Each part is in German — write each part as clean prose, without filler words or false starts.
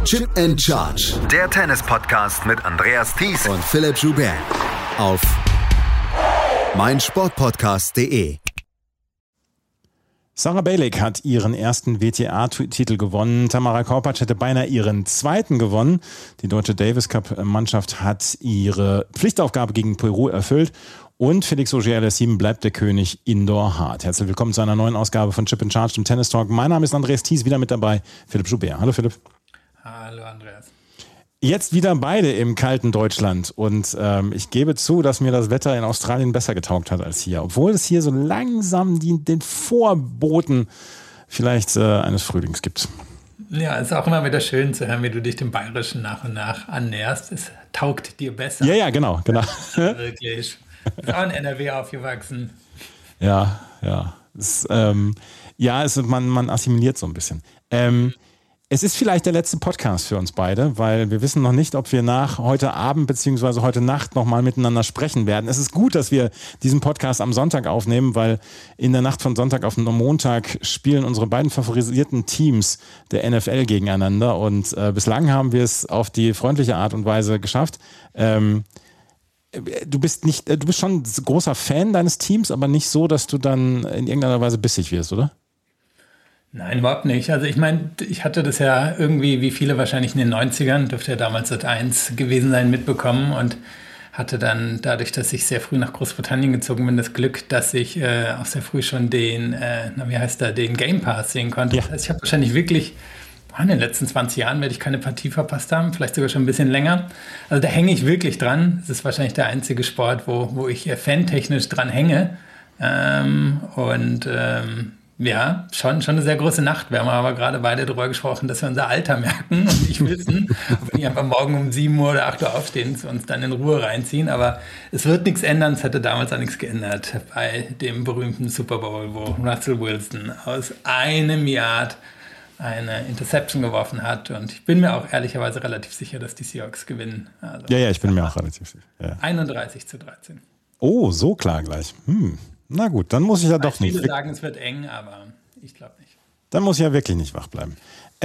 Chip and Charge. Der Tennis-Podcast mit Andreas Thies und Philipp Joubert. Auf meinsportpodcast.de. Sara Bejlik hat ihren ersten WTA-Titel gewonnen. Tamara Korpatsch hätte beinahe ihren zweiten gewonnen. Die deutsche Davis Cup-Mannschaft hat ihre Pflichtaufgabe gegen Peru erfüllt. Und Felix Auger-Aliassime bleibt der König Indoor Hard. Herzlich willkommen zu einer neuen Ausgabe von Chip and Charge, dem Tennis Talk. Mein Name ist Andreas Thies, wieder mit dabei Philipp Joubert. Hallo Philipp. Hallo Andreas. Jetzt wieder beide im kalten Deutschland und ich gebe zu, dass mir das Wetter in Australien besser getaugt hat als hier. Obwohl es hier so langsam den Vorboten vielleicht eines Frühlings gibt. Ja, es ist auch immer wieder schön zu hören, wie du dich dem Bayerischen nach und nach annäherst. Es taugt dir besser. Ja, genau. Wirklich. Du bist auch in NRW aufgewachsen. Ja. Man assimiliert so ein bisschen. Es ist vielleicht der letzte Podcast für uns beide, weil wir wissen noch nicht, ob wir nach heute Abend bzw. heute Nacht nochmal miteinander sprechen werden. Es ist gut, dass wir diesen Podcast am Sonntag aufnehmen, weil in der Nacht von Sonntag auf Montag spielen unsere beiden favorisierten Teams der NFL gegeneinander und bislang haben wir es auf die freundliche Art und Weise geschafft. Du bist schon ein großer Fan deines Teams, aber nicht so, dass du dann in irgendeiner Weise bissig wirst, oder? Nein, überhaupt nicht. Also ich meine, ich hatte das ja irgendwie, wie viele wahrscheinlich in den 90ern, dürfte ja damals Sat.1 gewesen sein, mitbekommen und hatte dann dadurch, dass ich sehr früh nach Großbritannien gezogen bin, das Glück, dass ich auch sehr früh schon den Game Pass sehen konnte. Ja. Das heißt, ich habe wahrscheinlich wirklich, in den letzten 20 Jahren werde ich keine Partie verpasst haben, vielleicht sogar schon ein bisschen länger. Also da hänge ich wirklich dran. Es ist wahrscheinlich der einzige Sport, wo ich fantechnisch dran hänge. Ja, schon eine sehr große Nacht. Wir haben aber gerade beide darüber gesprochen, dass wir unser Alter merken und nicht wissen, ob wir nicht einfach morgen um 7 Uhr oder 8 Uhr aufstehen und uns dann in Ruhe reinziehen. Aber es wird nichts ändern. Es hätte damals auch nichts geändert bei dem berühmten Super Bowl, wo Russell Wilson aus einem Yard eine Interception geworfen hat. Und ich bin mir auch ehrlicherweise relativ sicher, dass die Seahawks gewinnen. Also, ja, ich bin mir auch relativ sicher. Ja. 31-13. Oh, so klar gleich. Na gut, dann muss ich ja doch nicht. Viele sagen, es wird eng, aber ich glaube nicht. Dann muss ich ja wirklich nicht wach bleiben.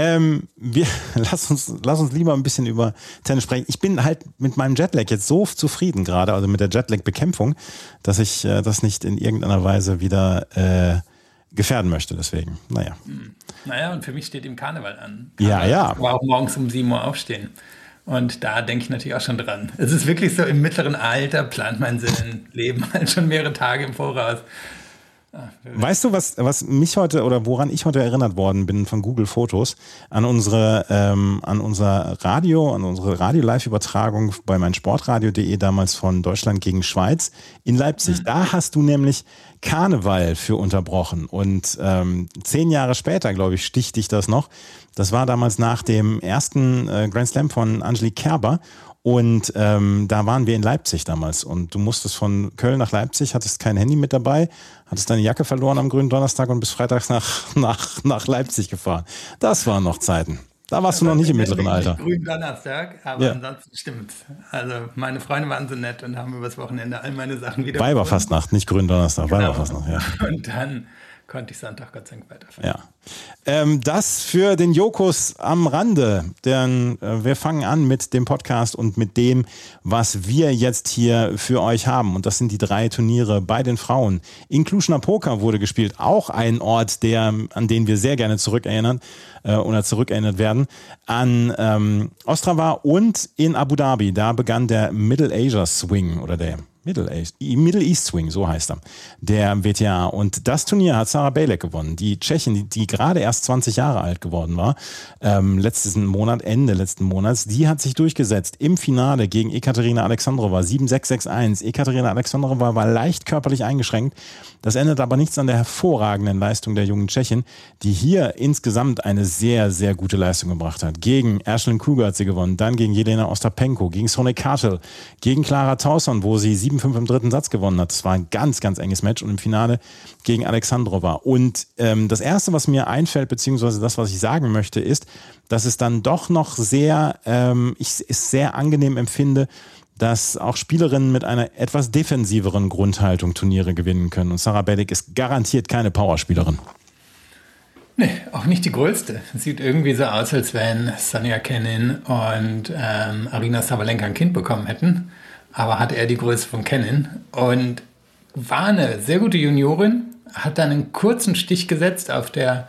Lass uns lieber ein bisschen über Tennis sprechen. Ich bin halt mit meinem Jetlag jetzt so zufrieden gerade, also mit der Jetlag-Bekämpfung, dass ich das nicht in irgendeiner Weise wieder gefährden möchte. Deswegen, naja. Naja, und für mich steht im Karneval an. Ja. Aber auch morgens um 7 Uhr aufstehen. Und da denke ich natürlich auch schon dran. Es ist wirklich so, im mittleren Alter plant man sein Leben halt schon mehrere Tage im Voraus. Weißt du, was mich heute oder woran ich heute erinnert worden bin von Google Fotos an unser Radio, an unsere Radio-Live-Übertragung bei meinsportradio.de damals von Deutschland gegen Schweiz in Leipzig. Da hast du nämlich Karneval für unterbrochen und 10 Jahre später, glaube ich, sticht dich das noch. Das war damals nach dem ersten Grand Slam von Angelique Kerber. Und da waren wir in Leipzig damals und du musstest von Köln nach Leipzig, hattest kein Handy mit dabei, hattest deine Jacke verloren am grünen Donnerstag und bist freitags nach Leipzig gefahren. Das waren noch Zeiten. Da warst du noch nicht im mittleren Alter. Grünen Donnerstag, aber ansonsten stimmt's. Also meine Freunde waren so nett und haben übers Wochenende all meine Sachen wieder Weiberfastnacht, nicht grünen Donnerstag, genau. Weiberfastnacht, ja. Und dann konnte ich Sonntag Gott sei Dank weiterfahren. Ja. Das für den Jokos am Rande, denn wir fangen an mit dem Podcast und mit dem, was wir jetzt hier für euch haben. Und das sind die 3 Turniere bei den Frauen. In Cluj-Napoca wurde gespielt, auch ein Ort, an den wir sehr gerne zurückerinnert werden, an Ostrava und in Abu Dhabi. Da begann der Middle Asia Swing oder der Middle East Swing, so heißt er, der WTA. Und das Turnier hat Sara Bejlik gewonnen. Die Tschechin, die gerade erst 20 Jahre alt geworden war, Ende letzten Monats, die hat sich durchgesetzt im Finale gegen Ekaterina Alexandrova, 7-6, 6-1. Ekaterina Alexandrova war leicht körperlich eingeschränkt. Das ändert aber nichts an der hervorragenden Leistung der jungen Tschechin, die hier insgesamt eine sehr, sehr gute Leistung gebracht hat. Gegen Ashlyn Kruger hat sie gewonnen, dann gegen Jelena Ostapenko, gegen Sonia Kartel, gegen Clara Tauson, wo sie 7-5 im dritten Satz gewonnen hat. Das war ein ganz, ganz enges Match und im Finale gegen Alexandrova. Und das Erste, was mir einfällt, beziehungsweise das, was ich sagen möchte, ist, dass es dann doch noch sehr angenehm empfinde, dass auch Spielerinnen mit einer etwas defensiveren Grundhaltung Turniere gewinnen können. Und Sara Bejlik ist garantiert keine Powerspielerin. Nee, auch nicht die größte. Es sieht irgendwie so aus, als wenn Sonja Kenin und Aryna Sabalenka ein Kind bekommen hätten. Aber hat er die Größe von Kenin und war eine sehr gute Juniorin, hat dann einen kurzen Stich gesetzt auf der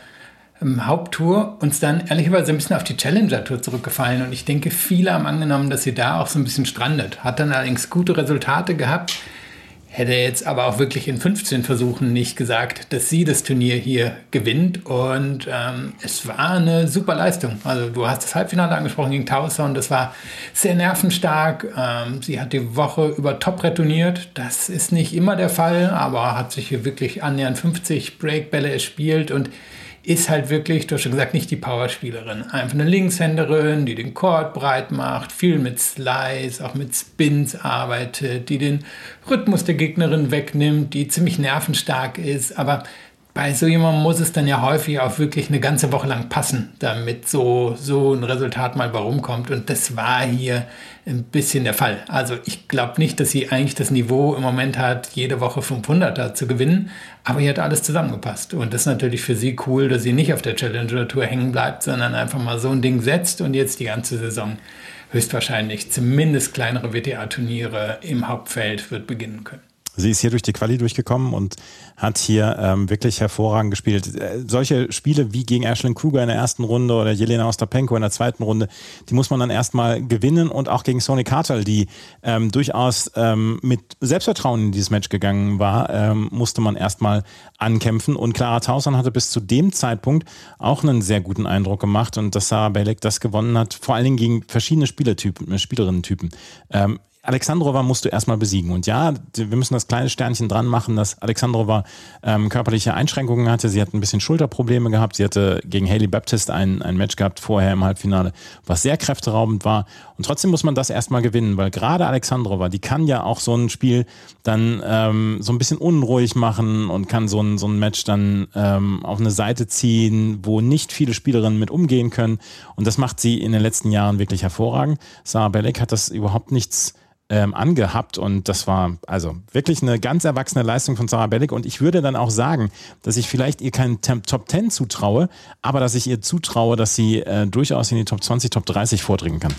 Haupttour und ist dann ehrlicherweise ein bisschen auf die Challenger-Tour zurückgefallen. Und ich denke, viele haben angenommen, dass sie da auch so ein bisschen strandet. Hat dann allerdings gute Resultate gehabt. Hätte jetzt aber auch wirklich in 15 Versuchen nicht gesagt, dass sie das Turnier hier gewinnt. Und es war eine super Leistung. Also du hast das Halbfinale angesprochen gegen Tauson. Das war sehr nervenstark. Sie hat die Woche über top retourniert. Das ist nicht immer der Fall, aber hat sich hier wirklich annähernd 50 Breakbälle erspielt und ist halt wirklich, du hast schon gesagt, nicht die Powerspielerin. Einfach eine Linkshänderin, die den Court breit macht, viel mit Slice, auch mit Spins arbeitet, die den Rhythmus der Gegnerin wegnimmt, die ziemlich nervenstark ist. Aber bei so jemandem muss es dann ja häufig auch wirklich eine ganze Woche lang passen, damit so ein Resultat mal rumkommt. Und das war hier ein bisschen der Fall. Also ich glaube nicht, dass sie eigentlich das Niveau im Moment hat, jede Woche 500er zu gewinnen. Aber hier hat alles zusammengepasst. Und das ist natürlich für sie cool, dass sie nicht auf der Challenger-Tour hängen bleibt, sondern einfach mal so ein Ding setzt und jetzt die ganze Saison höchstwahrscheinlich zumindest kleinere WTA-Turniere im Hauptfeld wird beginnen können. Sie ist hier durch die Quali durchgekommen und hat hier wirklich hervorragend gespielt. Solche Spiele wie gegen Ashlyn Kruger in der ersten Runde oder Jelena Ostapenko in der zweiten Runde, die muss man dann erstmal gewinnen. Und auch gegen Sony Cartel, die durchaus mit Selbstvertrauen in dieses Match gegangen war, musste man erstmal ankämpfen. Und Clara Tauson hatte bis zu dem Zeitpunkt auch einen sehr guten Eindruck gemacht. Und dass Sara Bělík das gewonnen hat, vor allen Dingen gegen verschiedene Spielerinnen-Typen. Alexandrova musst du erstmal besiegen. Und ja, wir müssen das kleine Sternchen dran machen, dass Alexandrova körperliche Einschränkungen hatte. Sie hat ein bisschen Schulterprobleme gehabt. Sie hatte gegen Hailey Baptiste ein Match gehabt vorher im Halbfinale, was sehr kräfteraubend war. Und trotzdem muss man das erstmal gewinnen, weil gerade Alexandrova, die kann ja auch so ein Spiel dann so ein bisschen unruhig machen und kann so ein Match dann auf eine Seite ziehen, wo nicht viele Spielerinnen mit umgehen können. Und das macht sie in den letzten Jahren wirklich hervorragend. Sara Bělík hat das überhaupt nichts angehabt und das war also wirklich eine ganz erwachsene Leistung von Sara Bělík und ich würde dann auch sagen, dass ich vielleicht ihr keinen Top 10 zutraue, aber dass ich ihr zutraue, dass sie durchaus in die Top 20, Top 30 vordringen kann.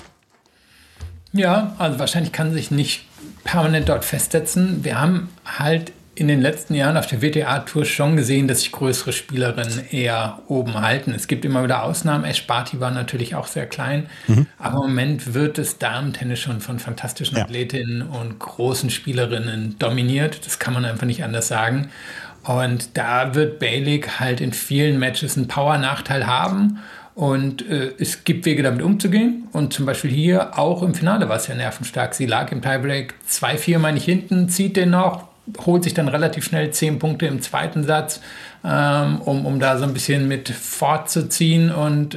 Ja, also wahrscheinlich kann sie sich nicht permanent dort festsetzen. Wir haben halt in den letzten Jahren auf der WTA-Tour schon gesehen, dass sich größere Spielerinnen eher oben halten. Es gibt immer wieder Ausnahmen. Ash Barty war natürlich auch sehr klein. Aber im Moment wird das Damen-Tennis schon von fantastischen Athletinnen und großen Spielerinnen dominiert. Das kann man einfach nicht anders sagen. Und da wird Bělík halt in vielen Matches einen Power-Nachteil haben. Und es gibt Wege, damit umzugehen. Und zum Beispiel hier auch im Finale war es ja nervenstark. Sie lag im Tiebreak 2-4, meine ich, hinten, zieht den noch, holt sich dann relativ schnell 10 Punkte im zweiten Satz, um da so ein bisschen mit fortzuziehen. Und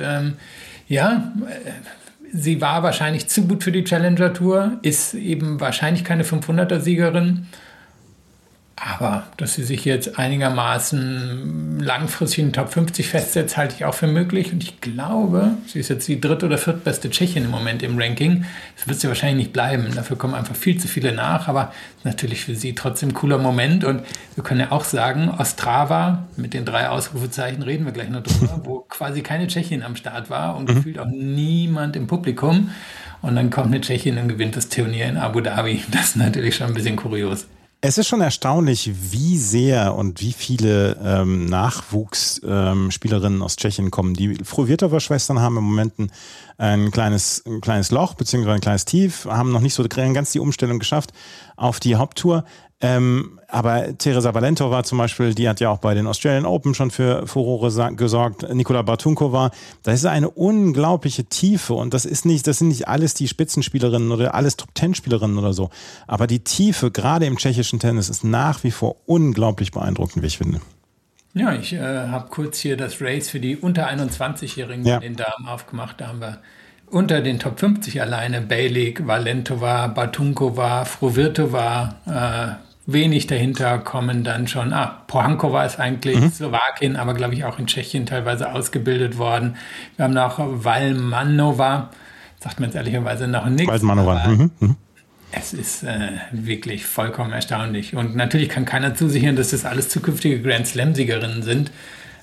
sie war wahrscheinlich zu gut für die Challenger-Tour, ist eben wahrscheinlich keine 500er-Siegerin. Aber dass sie sich jetzt einigermaßen langfristig in den Top 50 festsetzt, halte ich auch für möglich. Und ich glaube, sie ist jetzt die dritt- oder viertbeste Tschechin im Moment im Ranking. Das wird sie wahrscheinlich nicht bleiben. Dafür kommen einfach viel zu viele nach. Aber natürlich für sie trotzdem ein cooler Moment. Und wir können ja auch sagen, Ostrava, mit den 3 Ausrufezeichen reden wir gleich noch drüber, wo quasi keine Tschechin am Start war und gefühlt auch niemand im Publikum. Und dann kommt eine Tschechin und gewinnt das Turnier in Abu Dhabi. Das ist natürlich schon ein bisschen kurios. Es ist schon erstaunlich, wie sehr und wie viele Nachwuchsspielerinnen aus Tschechien kommen. Die Fruhvirtova-Schwestern haben im Moment ein kleines Loch bzw. ein kleines Tief, haben noch nicht so ganz die Umstellung geschafft auf die Haupttour. Aber Teresa Valentova zum Beispiel, die hat ja auch bei den Australian Open schon für Furore gesorgt. Nikola Bartunkova, da ist eine unglaubliche Tiefe und das sind nicht alles die Spitzenspielerinnen oder alles Top-10-Spielerinnen oder so. Aber die Tiefe, gerade im tschechischen Tennis, ist nach wie vor unglaublich beeindruckend, wie ich finde. Ja, ich habe kurz hier das Race für die unter 21-Jährigen in den Damen aufgemacht. Da haben wir unter den Top 50 alleine Bělík, Valentova, Bartunkova, Fruhvirtova, wenig dahinter kommen dann schon, Pohankova ist eigentlich Slowakin, aber glaube ich auch in Tschechien teilweise ausgebildet worden. Wir haben noch Valmanova, sagt man jetzt ehrlicherweise noch nichts. Valmanova. Es ist wirklich vollkommen erstaunlich. Und natürlich kann keiner zusichern, dass das alles zukünftige Grand Slam-Siegerinnen sind.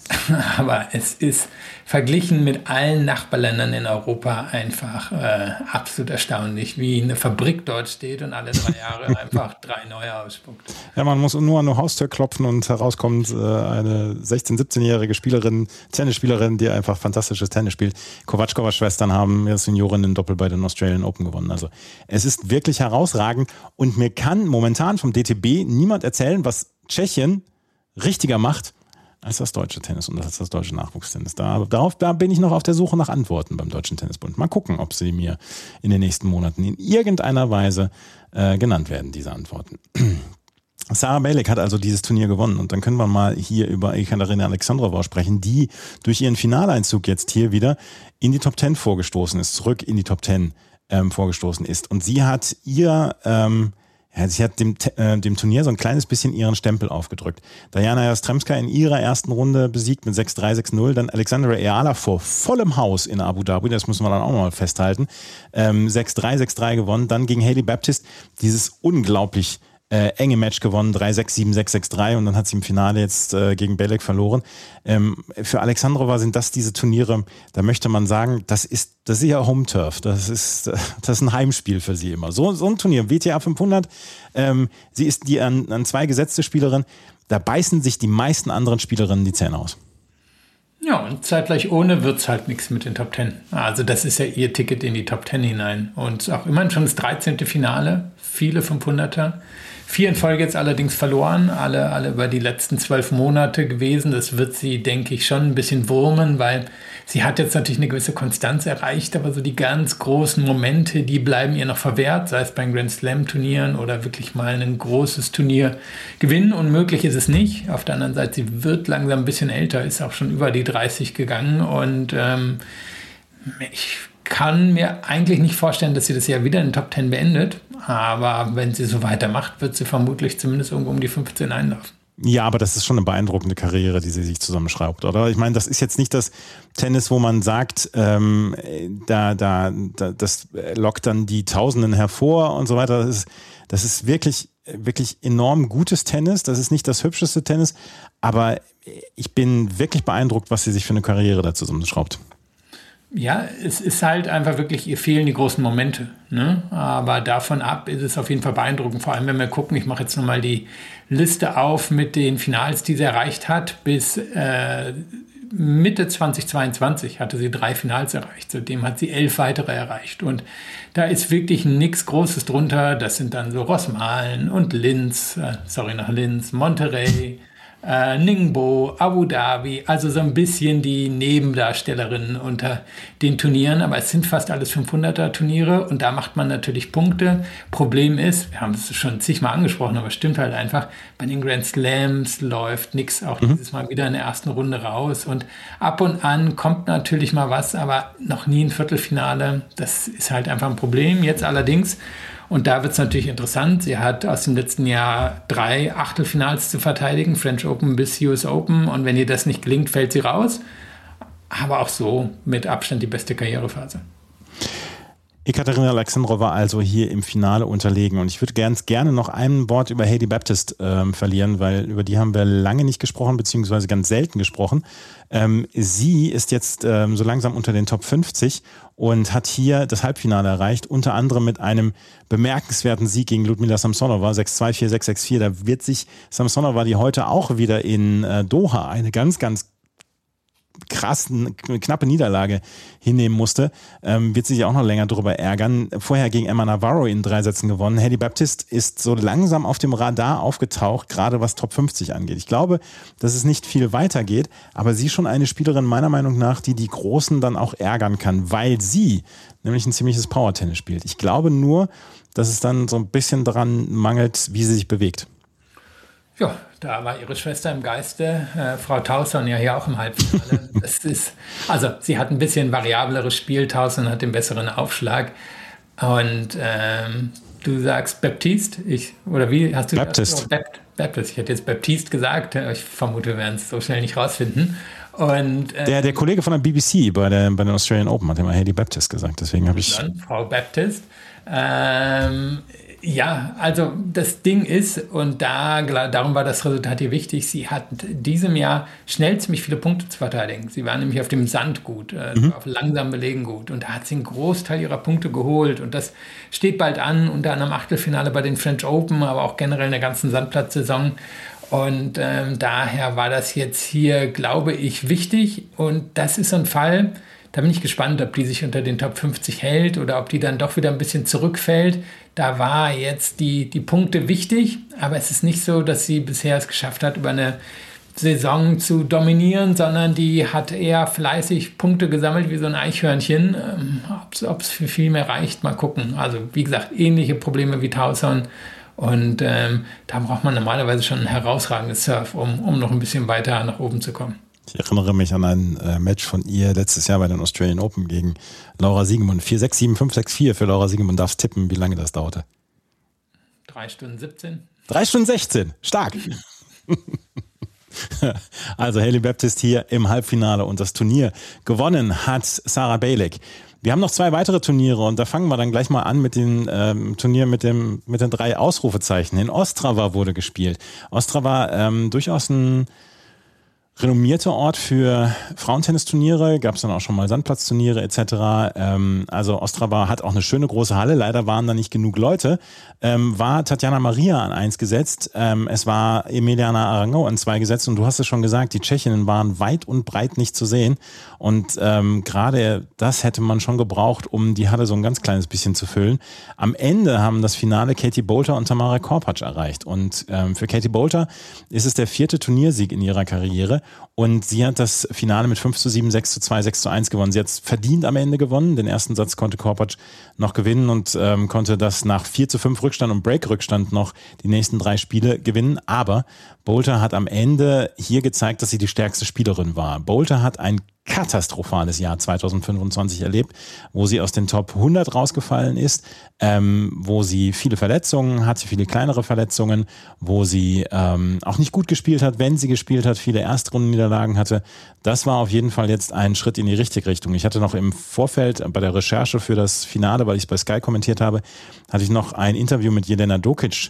Aber es ist verglichen mit allen Nachbarländern in Europa einfach absolut erstaunlich, wie eine Fabrik dort steht und alle 3 Jahre einfach 3 neue ausspuckt. Ja, man muss nur an eine Haustür klopfen und herauskommt eine 16-, 17-jährige Tennisspielerin, die einfach fantastisches Tennis spielt. Kovačkova-Schwestern haben jetzt Seniorinnen-Doppel bei den Australian Open gewonnen. Also es ist wirklich herausragend und mir kann momentan vom DTB niemand erzählen, was Tschechien richtiger macht als das deutsche Tennis und als das deutsche Nachwuchstennis. Da bin ich noch auf der Suche nach Antworten beim Deutschen Tennisbund. Mal gucken, ob sie mir in den nächsten Monaten in irgendeiner Weise genannt werden, diese Antworten. Sara Bejlek hat also dieses Turnier gewonnen und dann können wir mal hier über Ekaterina Alexandrova sprechen, die durch ihren Finaleinzug jetzt hier wieder in die Top 10 vorgestoßen ist, zurück in die Top 10 vorgestoßen ist. Und sie hat sie hat dem Turnier so ein kleines bisschen ihren Stempel aufgedrückt. Diana Jastremska in ihrer ersten Runde besiegt mit 6-3, 6-0. Dann Alexandra Eala vor vollem Haus in Abu Dhabi, das müssen wir dann auch mal festhalten. 6-3, 6-3 gewonnen. Dann gegen Hailey Baptiste dieses unglaublich enge Match gewonnen, 3-6, 7-6, 6-3 und dann hat sie im Finale jetzt gegen Bejlek verloren. Für Alexandrova sind das diese Turniere, da möchte man sagen, das ist ja Home Turf, das ist ein Heimspiel für sie immer. So ein Turnier, WTA 500, sie ist die an 2 gesetzte Spielerin, da beißen sich die meisten anderen Spielerinnen die Zähne aus. Ja, und zeitgleich ohne wird es halt nichts mit den Top 10. Also das ist ja ihr Ticket in die Top 10 hinein. Und auch immerhin schon das 13. Finale, viele 500er. 4 in Folge jetzt allerdings verloren, alle über die letzten 12 Monate gewesen. Das wird sie, denke ich, schon ein bisschen wurmen, weil sie hat jetzt natürlich eine gewisse Konstanz erreicht, aber so die ganz großen Momente, die bleiben ihr noch verwehrt, sei es bei Grand Slam Turnieren oder wirklich mal ein großes Turnier gewinnen. Unmöglich ist es nicht. Auf der anderen Seite, sie wird langsam ein bisschen älter, ist auch schon über die 30 gegangen und ich kann mir eigentlich nicht vorstellen, dass sie das Jahr wieder in den Top 10 beendet. Aber wenn sie so weitermacht, wird sie vermutlich zumindest irgendwo um die 15 einlaufen. Ja, aber das ist schon eine beeindruckende Karriere, die sie sich zusammenschraubt, oder? Ich meine, das ist jetzt nicht das Tennis, wo man sagt, das lockt dann die Tausenden hervor und so weiter. Das ist wirklich, wirklich enorm gutes Tennis. Das ist nicht das hübscheste Tennis, aber ich bin wirklich beeindruckt, was sie sich für eine Karriere da zusammenschraubt. Ja, es ist halt einfach wirklich, ihr fehlen die großen Momente. Ne? Aber davon ab ist es auf jeden Fall beeindruckend. Vor allem, wenn wir gucken, ich mache jetzt nochmal die Liste auf mit den Finals, die sie erreicht hat. Bis Mitte 2022 hatte sie 3 Finals erreicht. Seitdem hat sie 11 weitere erreicht. Und da ist wirklich nichts Großes drunter. Das sind dann so Rosmalen und Linz, Monterrey, Ningbo, Abu Dhabi, also so ein bisschen die Nebendarstellerinnen unter den Turnieren, aber es sind fast alles 500er Turniere und da macht man natürlich Punkte. Problem ist, wir haben es schon zigmal angesprochen, aber es stimmt halt einfach, bei den Grand Slams läuft nichts, auch dieses Mal wieder in der ersten Runde raus und ab und an kommt natürlich mal was, aber noch nie ein Viertelfinale, das ist halt einfach ein Problem. Jetzt allerdings, und da wird es natürlich interessant. Sie hat aus dem letzten Jahr 3 Achtelfinals zu verteidigen, French Open bis US Open. Und wenn ihr das nicht gelingt, fällt sie raus. Aber auch so mit Abstand die beste Karrierephase. Ekaterina Alexandrova also hier im Finale unterlegen. Und ich würde gerne noch ein Wort über Hailey Baptiste verlieren, weil über die haben wir lange nicht gesprochen, beziehungsweise ganz selten gesprochen. Sie ist jetzt so langsam unter den Top 50 und hat hier das Halbfinale erreicht, unter anderem mit einem bemerkenswerten Sieg gegen Ludmila Samsonova, 6-2, 4-6, 6-4. Da wird sich Samsonova, die heute auch wieder in Doha eine ganz, ganz knappe Niederlage hinnehmen musste, wird sich auch noch länger darüber ärgern. Vorher gegen Emma Navarro in 3 Sätzen gewonnen. Hailey Baptiste ist so langsam auf dem Radar aufgetaucht, gerade was Top 50 angeht. Ich glaube, dass es nicht viel weitergeht, aber sie schon eine Spielerin meiner Meinung nach, die die Großen dann auch ärgern kann, weil sie nämlich ein ziemliches Power-Tennis spielt. Ich glaube nur, dass es dann so ein bisschen daran mangelt, wie sie sich bewegt. Ja, da war ihre Schwester im Geiste, Frau Tauson ja hier auch im Halbfinale. Sie hat ein bisschen variableres Spiel, Tauson hat den besseren Aufschlag. Und du sagst Baptiste, oder wie hast du Baptiste. Baptiste, ich hätte jetzt Baptiste gesagt, ich vermute, wir werden es so schnell nicht rausfinden. Und, der Kollege von der BBC bei den Australian Open hat immer Hailey Baptiste gesagt, deswegen habe ich... Frau Baptiste. Ja, also das Ding ist, und darum war das Resultat hier wichtig, sie hat diesem Jahr schnell ziemlich viele Punkte zu verteidigen. Sie war nämlich auf dem Sand gut, auf langsamen Belegen gut. Und da hat sie einen Großteil ihrer Punkte geholt. Und das steht bald an, unter anderem Achtelfinale bei den French Open, aber auch generell in der ganzen Sandplatzsaison. Und daher war das jetzt hier, glaube ich, wichtig. Und das ist so ein Fall, da bin ich gespannt, ob die sich unter den Top 50 hält oder ob die dann doch wieder ein bisschen zurückfällt. Da war jetzt die Punkte wichtig, aber es ist nicht so, dass sie bisher es geschafft hat, über eine Saison zu dominieren, sondern die hat eher fleißig Punkte gesammelt wie so ein Eichhörnchen. Ob es für viel mehr reicht, mal gucken. Also wie gesagt, ähnliche Probleme wie Tauson. Und da braucht man normalerweise schon ein herausragendes Surf, um noch ein bisschen weiter nach oben zu kommen. Ich erinnere mich an ein Match von ihr letztes Jahr bei den Australian Open gegen Laura Siegemund. 4-6, 7-5, 6-4 für Laura Siegemund. Darfst tippen, wie lange das dauerte? 3 Stunden 17. 3 Stunden 16. Stark. Also Hailey Baptiste hier im Halbfinale und das Turnier gewonnen hat Sarah Bejlek. Wir haben noch 2 weitere Turniere und da fangen wir dann gleich mal an mit den Turnier mit den 3 Ausrufezeichen. In Ostrava wurde gespielt. Ostrava durchaus ein renommierter Ort für Frauentennisturniere, gab es dann auch schon mal Sandplatzturniere etc. Also Ostrava hat auch eine schöne große Halle, leider waren da nicht genug Leute. War Tatjana Maria an 1 gesetzt, es war Emiliana Arango an 2 gesetzt und du hast es schon gesagt, die Tschechinnen waren weit und breit nicht zu sehen und gerade das hätte man schon gebraucht, um die Halle so ein ganz kleines bisschen zu füllen. Am Ende haben das Finale Katie Boulter und Tamara Korpatsch erreicht und für Katie Boulter ist es der 4. Turniersieg in ihrer Karriere. Und sie hat das Finale mit 5-7, 6-2, 6-1 gewonnen. Sie hat es verdient am Ende gewonnen. Den ersten Satz konnte Korpatsch noch gewinnen und konnte das nach 4-5 Rückstand und Break-Rückstand noch die nächsten 3 Spiele gewinnen. Aber Boulter hat am Ende hier gezeigt, dass sie die stärkste Spielerin war. Boulter hat ein katastrophales Jahr 2025 erlebt, wo sie aus den Top 100 rausgefallen ist, wo sie viele Verletzungen hatte, viele kleinere Verletzungen, wo sie auch nicht gut gespielt hat, wenn sie gespielt hat, viele Erstrundenniederlagen hatte. Das war auf jeden Fall jetzt ein Schritt in die richtige Richtung. Ich hatte noch im Vorfeld bei der Recherche für das Finale, weil ich es bei Sky kommentiert habe, hatte ich noch ein Interview mit Jelena Dokic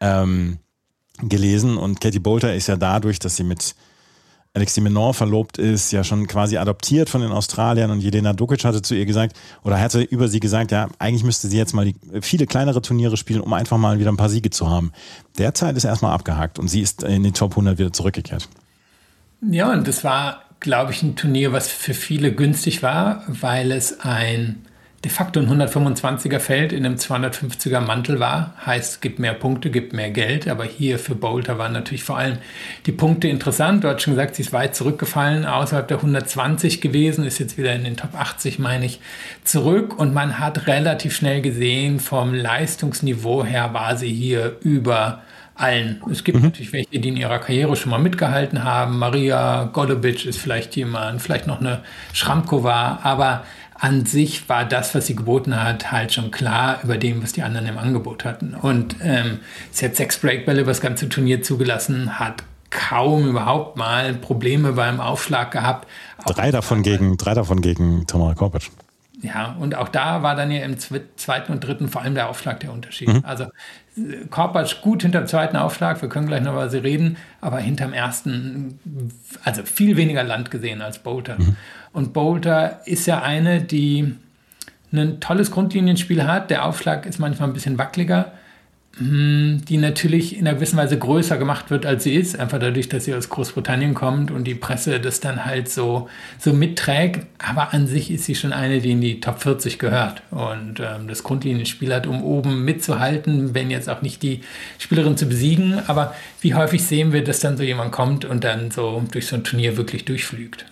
gelesen und Katie Boulter ist ja dadurch, dass sie mit Alex de Minaur verlobt ist, ja schon quasi adoptiert von den Australiern und Jelena Dokic hatte zu ihr gesagt, oder hatte über sie gesagt, ja, eigentlich müsste sie jetzt mal viele kleinere Turniere spielen, um einfach mal wieder ein paar Siege zu haben. Der Teil ist erstmal abgehakt und sie ist in die Top 100 wieder zurückgekehrt. Ja, und das war, glaube ich, ein Turnier, was für viele günstig war, weil es de facto ein 125er Feld in einem 250er Mantel war. Heißt, gibt mehr Punkte, gibt mehr Geld. Aber hier für Boulter waren natürlich vor allem die Punkte interessant. Du hast schon gesagt, sie ist weit zurückgefallen, außerhalb der 120 gewesen, ist jetzt wieder in den Top 80, meine ich, zurück. Und man hat relativ schnell gesehen, vom Leistungsniveau her war sie hier über allen. Es gibt natürlich welche, die in ihrer Karriere schon mal mitgehalten haben. Maria Golubic ist vielleicht jemand, vielleicht noch eine Schramkova, aber an sich war das, was sie geboten hat, halt schon klar über dem, was die anderen im Angebot hatten. Und sie hat 6 Breakbälle über das ganze Turnier zugelassen, hat kaum überhaupt mal Probleme beim Aufschlag gehabt. Drei davon gegen Tamara Korpatsch. Ja, und auch da war dann ja im 2. und 3. vor allem der Aufschlag der Unterschied. Also Korpatsch gut hinterm 2. Aufschlag, wir können gleich noch über sie reden, aber hinterm 1. also viel weniger Land gesehen als Boulter. Und Boulter ist ja eine, die ein tolles Grundlinienspiel hat. Der Aufschlag ist manchmal ein bisschen wackeliger, die natürlich in einer gewissen Weise größer gemacht wird, als sie ist. Einfach dadurch, dass sie aus Großbritannien kommt und die Presse das dann halt so mitträgt. Aber an sich ist sie schon eine, die in die Top 40 gehört. Und das Grundlinienspiel hat, um oben mitzuhalten, wenn jetzt auch nicht die Spielerin zu besiegen. Aber wie häufig sehen wir, dass dann so jemand kommt und dann so durch so ein Turnier wirklich durchflügt?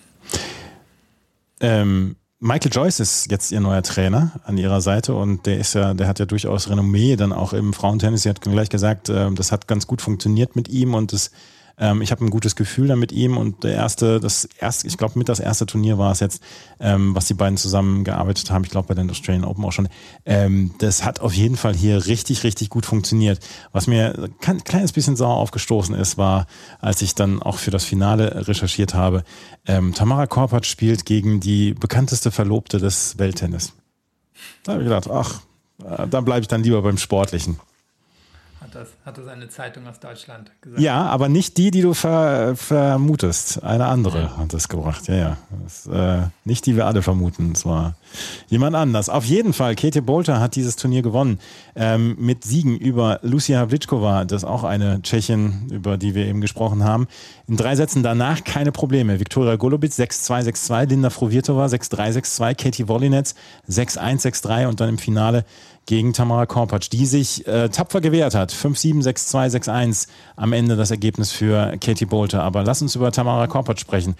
Michael Joyce ist jetzt ihr neuer Trainer an ihrer Seite und der hat ja durchaus Renommee dann auch im Frauentennis. Sie hat gleich gesagt, das hat ganz gut funktioniert mit ihm und ich habe ein gutes Gefühl da mit ihm und ich glaube mit das erste Turnier war es jetzt, was die beiden zusammengearbeitet haben, ich glaube bei den Australian Open auch schon, das hat auf jeden Fall hier richtig, richtig gut funktioniert. Was mir ein kleines bisschen sauer aufgestoßen ist, war, als ich dann auch für das Finale recherchiert habe, Tamara Korpatsch spielt gegen die bekannteste Verlobte des Welttennis. Da habe ich gedacht, dann bleibe ich dann lieber beim Sportlichen. hatte seine Zeitung aus Deutschland gesagt. Ja, aber nicht die du vermutest. Eine andere hat das gebracht. Ja. Das, nicht die wir alle vermuten. Es war jemand anders. Auf jeden Fall, Katie Boulter hat dieses Turnier gewonnen. Mit Siegen über Lucia Havlíčková, das ist auch eine Tschechin, über die wir eben gesprochen haben. In 3 Sätzen danach keine Probleme. Viktoria Golubic 6-2, 6-2, Linda Fruhvirtova 6-3, 6-2, Katie Volinec 6-1, 6-3 und dann im Finale gegen Tamara Korpatsch, die sich tapfer gewehrt hat. 5-7, 6-2, 6-1 am Ende das Ergebnis für Katie Boulter. Aber lass uns über Tamara Korpatsch sprechen.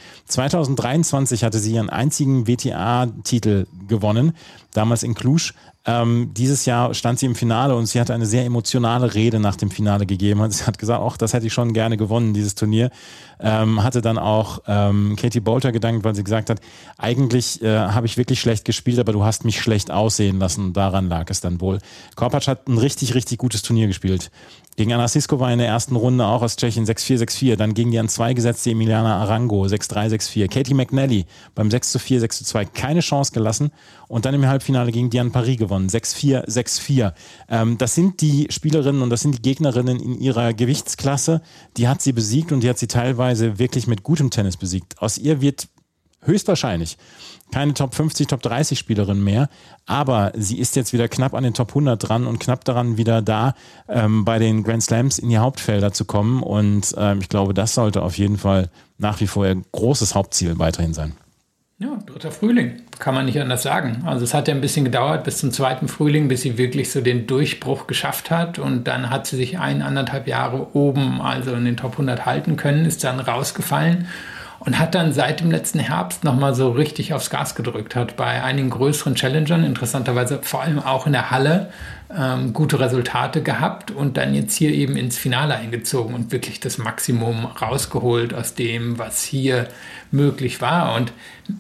2023 hatte sie ihren einzigen WTA-Titel gewonnen, damals in Cluj. Dieses Jahr stand sie im Finale und sie hat eine sehr emotionale Rede nach dem Finale gegeben. Sie hat gesagt, ach, das hätte ich schon gerne gewonnen, dieses Turnier. Hatte dann auch Katie Boulter gedankt, weil sie gesagt hat, eigentlich habe ich wirklich schlecht gespielt, aber du hast mich schlecht aussehen lassen. Daran lag es dann wohl. Korpatsch hat ein richtig, richtig gutes Turnier gespielt. Gegen Anna Siskova in der ersten Runde auch aus Tschechien 6-4, 6-4. Dann gegen die an 2 gesetzte Emiliana Arango 6-3, 6-4. Katie McNally beim 6-4, 6-2 keine Chance gelassen. Und dann im Halbfinale gegen Diane Paris gewonnen. 6-4, 6-4. Das sind die Spielerinnen und das sind die Gegnerinnen in ihrer Gewichtsklasse. Die hat sie besiegt und die hat sie teilweise wirklich mit gutem Tennis besiegt. Aus ihr wird höchstwahrscheinlich keine Top 50, Top 30 Spielerin mehr, aber sie ist jetzt wieder knapp an den Top 100 dran und knapp daran wieder da, bei den Grand Slams in die Hauptfelder zu kommen und ich glaube, das sollte auf jeden Fall nach wie vor ihr großes Hauptziel weiterhin sein. Ja, 3. Frühling, kann man nicht anders sagen. Also es hat ja ein bisschen gedauert bis zum 2. Frühling, bis sie wirklich so den Durchbruch geschafft hat und dann hat sie sich 1,5 Jahre oben, also in den Top 100 halten können, ist dann rausgefallen und hat dann seit dem letzten Herbst nochmal so richtig aufs Gas gedrückt, hat bei einigen größeren Challengern, interessanterweise vor allem auch in der Halle, gute Resultate gehabt und dann jetzt hier eben ins Finale eingezogen und wirklich das Maximum rausgeholt aus dem, was hier möglich war. Und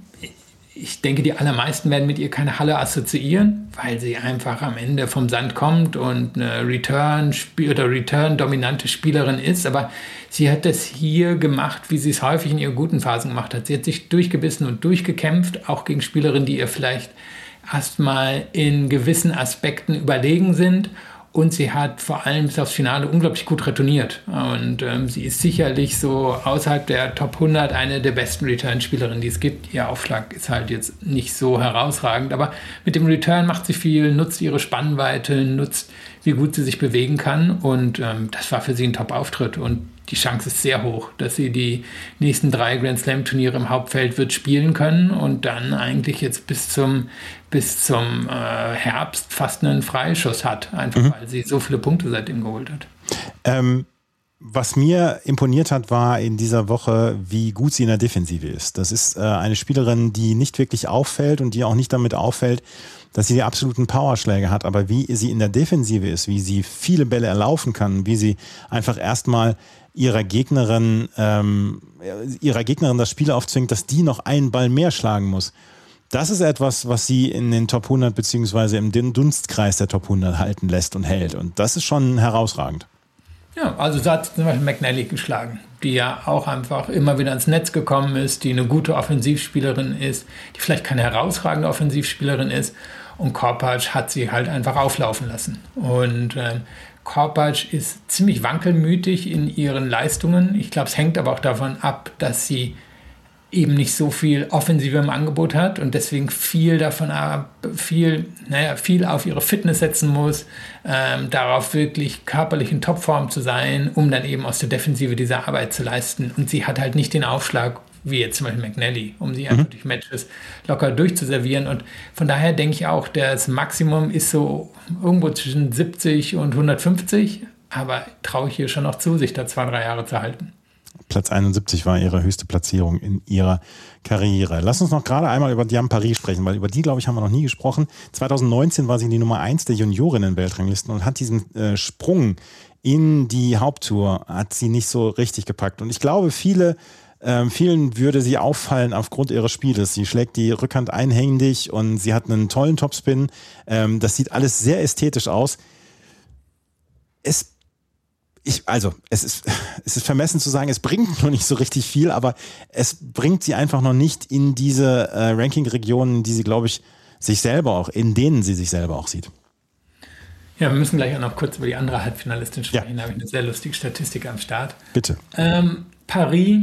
ich denke, die allermeisten werden mit ihr keine Halle assoziieren, weil sie einfach am Ende vom Sand kommt und eine Return-dominante Spielerin ist. Aber sie hat das hier gemacht, wie sie es häufig in ihren guten Phasen gemacht hat. Sie hat sich durchgebissen und durchgekämpft, auch gegen Spielerinnen, die ihr vielleicht erstmal in gewissen Aspekten überlegen sind. Und sie hat vor allem bis aufs Finale unglaublich gut retourniert. Und sie ist sicherlich so außerhalb der Top 100 eine der besten Return-Spielerinnen, die es gibt. Ihr Aufschlag ist halt jetzt nicht so herausragend. Aber mit dem Return macht sie viel, nutzt ihre Spannweite, nutzt, wie gut sie sich bewegen kann. Und das war für sie ein Top-Auftritt. Und die Chance ist sehr hoch, dass sie die nächsten 3 Grand Slam-Turniere im Hauptfeld wird spielen können und dann eigentlich jetzt bis zum Herbst fast einen Freischuss hat, einfach weil sie so viele Punkte seitdem geholt hat. Was mir imponiert hat, war in dieser Woche, wie gut sie in der Defensive ist. Das ist eine Spielerin, die nicht wirklich auffällt und die auch nicht damit auffällt, dass sie die absoluten Powerschläge hat, aber wie sie in der Defensive ist, wie sie viele Bälle erlaufen kann, wie sie einfach erstmal ihrer Gegnerin das Spiel aufzwingt, dass die noch einen Ball mehr schlagen muss. Das ist etwas, was sie in den Top 100 beziehungsweise im Dunstkreis der Top 100 halten lässt und hält. Und das ist schon herausragend. Ja, also sie hat zum Beispiel McNally geschlagen, die ja auch einfach immer wieder ins Netz gekommen ist, die eine gute Offensivspielerin ist, die vielleicht keine herausragende Offensivspielerin ist. Und Korpatsch hat sie halt einfach auflaufen lassen. Und Korpatsch ist ziemlich wankelmütig in ihren Leistungen. Ich glaube, es hängt aber auch davon ab, dass sie eben nicht so viel Offensive im Angebot hat und deswegen viel auf ihre Fitness setzen muss, darauf wirklich körperlich in Topform zu sein, um dann eben aus der Defensive diese Arbeit zu leisten. Und sie hat halt nicht den Aufschlag, wie jetzt zum Beispiel McNally, um sie einfach durch Matches locker durchzuservieren. Und von daher denke ich auch, das Maximum ist so irgendwo zwischen 70 und 150, aber traue ich ihr schon noch zu, sich da 2-3 Jahre zu halten. Platz 71 war ihre höchste Platzierung in ihrer Karriere. Lass uns noch gerade einmal über Diane Paris sprechen, weil über die, glaube ich, haben wir noch nie gesprochen. 2019 war sie die Nummer 1 der Juniorinnen-Weltranglisten und hat diesen Sprung in die Haupttour, hat sie nicht so richtig gepackt. Und ich glaube, vielen würde sie auffallen aufgrund ihres Spieles. Sie schlägt die Rückhand einhändig und sie hat einen tollen Topspin. Das sieht alles sehr ästhetisch aus. Es ist vermessen zu sagen, es bringt noch nicht so richtig viel, aber es bringt sie einfach noch nicht in diese Ranking-Regionen, die sie, glaube ich, in denen sie sich selber auch sieht. Ja, wir müssen gleich auch noch kurz über die andere Halbfinalistin sprechen. Da habe ich eine sehr lustige Statistik am Start. Bitte. Paris,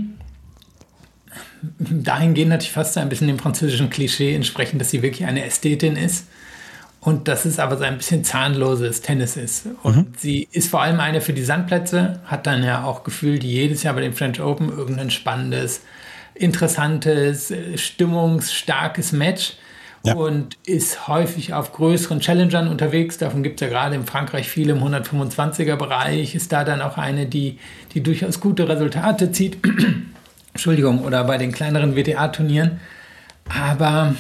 dahingehend natürlich fast ein bisschen dem französischen Klischee entsprechend, dass sie wirklich eine Ästhetin ist und dass es aber so ein bisschen zahnloses Tennis ist. Und sie ist vor allem eine für die Sandplätze, hat dann ja auch gefühlt jedes Jahr bei den French Open irgendein spannendes, interessantes, stimmungsstarkes Match. Ja. Und ist häufig auf größeren Challengern unterwegs. Davon gibt es ja gerade in Frankreich viele im 125er-Bereich. Ist da dann auch eine, die durchaus gute Resultate zieht. Entschuldigung, oder bei den kleineren WTA-Turnieren. Aber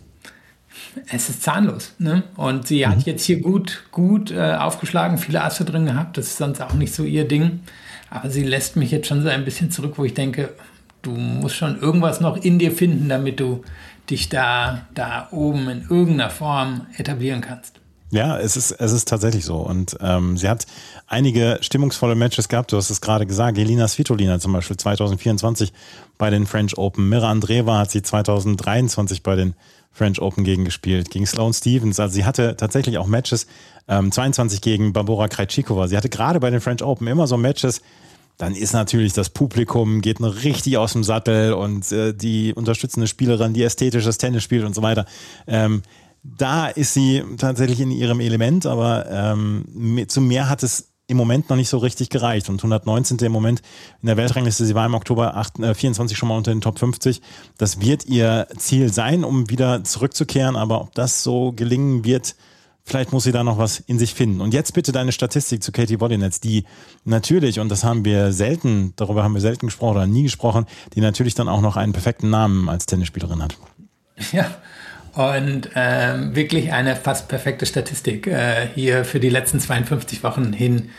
es ist zahnlos. Ne? Und sie hat jetzt hier gut aufgeschlagen, viele Asse drin gehabt. Das ist sonst auch nicht so ihr Ding. Aber sie lässt mich jetzt schon so ein bisschen zurück, wo ich denke, du musst schon irgendwas noch in dir finden, damit du dich da oben in irgendeiner Form etablieren kannst. Ja, es ist tatsächlich so. Und sie hat einige stimmungsvolle Matches gehabt. Du hast es gerade gesagt. Elina Svitolina zum Beispiel 2024 bei den French Open. Mira Andreeva hat sie 2023 bei den French Open gegengespielt, gegen Sloane Stephens. Also sie hatte tatsächlich auch Matches, 22 gegen Barbora Krejcikova. Sie hatte gerade bei den French Open immer so Matches. Dann ist natürlich das Publikum, geht noch richtig aus dem Sattel und die unterstützende Spielerin, die ästhetisches Tennis spielt und so weiter. Da ist sie tatsächlich in ihrem Element, aber zu mehr hat es im Moment noch nicht so richtig gereicht. Und 119. im Moment in der Weltrangliste, sie war im Oktober 24 schon mal unter den Top 50. Das wird ihr Ziel sein, um wieder zurückzukehren, aber ob das so gelingen wird, vielleicht muss sie da noch was in sich finden. Und jetzt bitte deine Statistik zu Katie Wolinetz, die natürlich, und darüber haben wir selten gesprochen oder nie gesprochen, die natürlich dann auch noch einen perfekten Namen als Tennisspielerin hat. Ja, und wirklich eine fast perfekte Statistik hier für die letzten 52 Wochen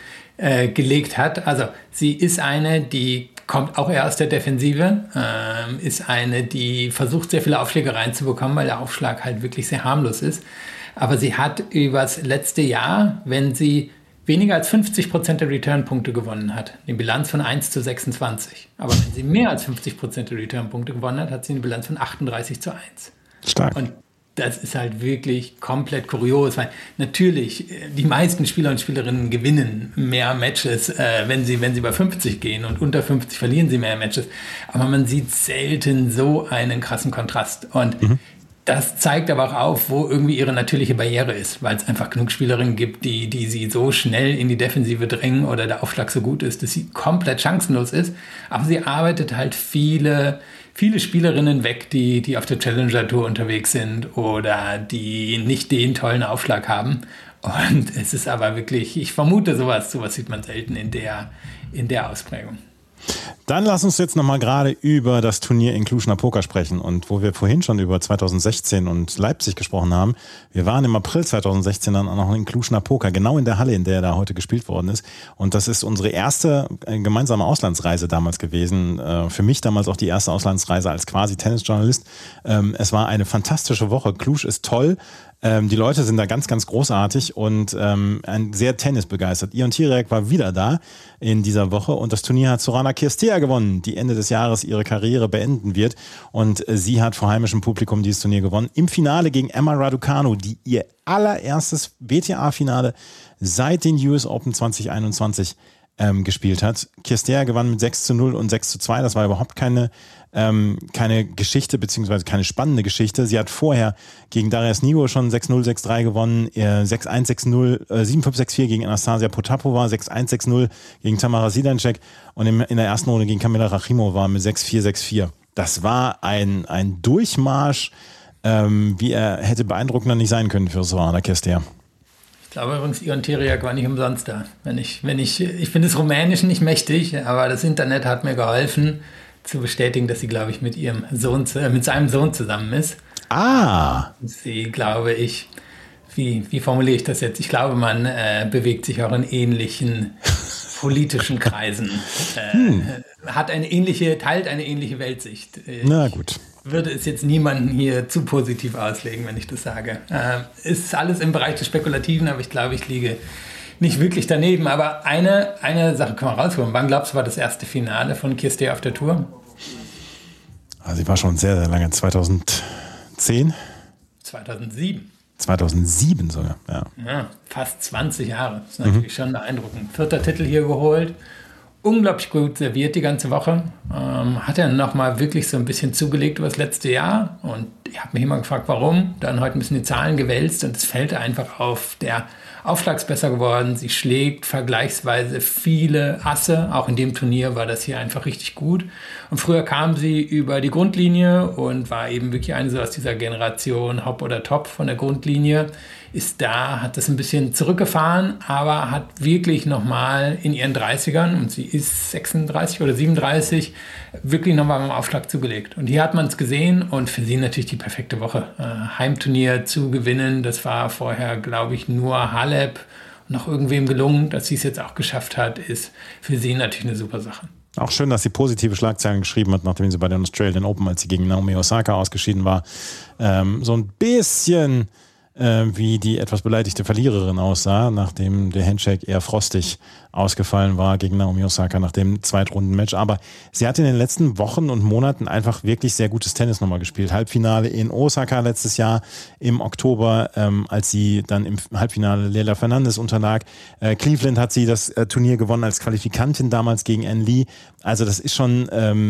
gelegt hat. Also sie ist eine, die kommt auch eher aus der Defensive, ist eine, die versucht, sehr viele Aufschläge reinzubekommen, weil der Aufschlag halt wirklich sehr harmlos ist. Aber sie hat übers letzte Jahr, wenn sie weniger als 50% der Return-Punkte gewonnen hat, eine Bilanz von 1:26. Aber wenn sie mehr als 50% der Return-Punkte gewonnen hat, hat sie eine Bilanz von 38:1. Stark. Und das ist halt wirklich komplett kurios, weil natürlich die meisten Spieler und Spielerinnen gewinnen mehr Matches, wenn sie bei 50 gehen, und unter 50 verlieren sie mehr Matches. Aber man sieht selten so einen krassen Kontrast. Und das zeigt aber auch auf, wo irgendwie ihre natürliche Barriere ist, weil es einfach genug Spielerinnen gibt, die sie so schnell in die Defensive drängen oder der Aufschlag so gut ist, dass sie komplett chancenlos ist. Aber sie arbeitet halt viele Spielerinnen weg, die auf der Challenger Tour unterwegs sind oder die nicht den tollen Aufschlag haben. Und es ist aber wirklich, ich vermute, sowas sieht man selten in der Ausprägung. Dann lass uns jetzt nochmal gerade über das Turnier in Cluj-Napoca sprechen. Und wo wir vorhin schon über 2016 und Leipzig gesprochen haben, wir waren im April 2016 dann auch noch in Cluj-Napoca, genau in der Halle, in der da heute gespielt worden ist. Und das ist unsere erste gemeinsame Auslandsreise damals gewesen. Für mich damals auch die erste Auslandsreise als quasi Tennisjournalist. Es war eine fantastische Woche. Cluj ist toll. Die Leute sind da ganz, ganz großartig und sehr tennisbegeistert. Ion Tirek war wieder da in dieser Woche und das Turnier hat Sorana Cirstea gewonnen, die Ende des Jahres ihre Karriere beenden wird. Und sie hat vor heimischem Publikum dieses Turnier gewonnen. Im Finale gegen Emma Raducanu, die ihr allererstes WTA-Finale seit den US Open 2021 gespielt hat. Cirstea gewann mit 6:0 und 6:2. Das war überhaupt keine Geschichte, beziehungsweise keine spannende Geschichte. Sie hat vorher gegen Darius Nigo schon 6:0, 6:3 gewonnen, 6:1, 6:0, 7:5, 6:4 gegen Anastasia Potapova, 6:1, 6:0 gegen Tamara Zidansek und in der ersten Runde gegen Kamila Rachimova mit 6:4, 6:4. Das war ein Durchmarsch, wie er hätte beeindruckender nicht sein können für Sorana Cirstea. Ich glaube übrigens, Ion Tirek war nicht umsonst da. Ich finde das Rumänisch nicht mächtig, aber das Internet hat mir geholfen, zu bestätigen, dass sie, glaube ich, mit seinem Sohn zusammen ist. Sie, glaube ich, wie formuliere ich das jetzt? Ich glaube, man bewegt sich auch in ähnlichen politischen Kreisen. Teilt eine ähnliche Weltsicht. Na gut. Würde es jetzt niemanden hier zu positiv auslegen, wenn ich das sage. Ist alles im Bereich des Spekulativen, aber ich glaube, ich liege nicht wirklich daneben. Aber eine Sache können wir rausholen. Wann glaubst du, war das erste Finale von Cirstea auf der Tour? Also sie war schon sehr, sehr lange. 2010? 2007. 2007 sogar, ja. Ja, fast 20 Jahre. Das ist natürlich schon beeindruckend. 4. Titel hier geholt. Unglaublich gut serviert die ganze Woche. Hat er nochmal wirklich so ein bisschen zugelegt über das letzte Jahr. Und ich habe mich immer gefragt, warum. Dann heute ein bisschen die Zahlen gewälzt und es fällt einfach auf. Der Aufschlag ist besser geworden. Sie schlägt vergleichsweise viele Asse. Auch in dem Turnier war das hier einfach richtig gut. Und früher kam sie über die Grundlinie und war eben wirklich eine so aus dieser Generation Hop oder Top von der Grundlinie. Hat das ein bisschen zurückgefahren, aber hat wirklich nochmal in ihren 30ern, und sie ist 36 oder 37, wirklich nochmal beim Aufschlag zugelegt. Und hier hat man es gesehen und für sie natürlich die perfekte Woche. Heimturnier zu gewinnen, das war vorher, glaube ich, nur Halep und noch irgendwem gelungen. Dass sie es jetzt auch geschafft hat, ist für sie natürlich eine super Sache. Auch schön, dass sie positive Schlagzeilen geschrieben hat, nachdem sie bei den Australian Open, als sie gegen Naomi Osaka ausgeschieden war, so ein bisschen wie die etwas beleidigte Verliererin aussah, nachdem der Handshake eher frostig ausgefallen war gegen Naomi Osaka nach dem Zweitrunden-Match. Aber sie hat in den letzten Wochen und Monaten einfach wirklich sehr gutes Tennis nochmal gespielt. Halbfinale in Osaka letztes Jahr im Oktober, als sie dann im Halbfinale Leila Fernandes unterlag. Cleveland hat sie das Turnier gewonnen als Qualifikantin damals gegen Ann Lee. Also das ist schon,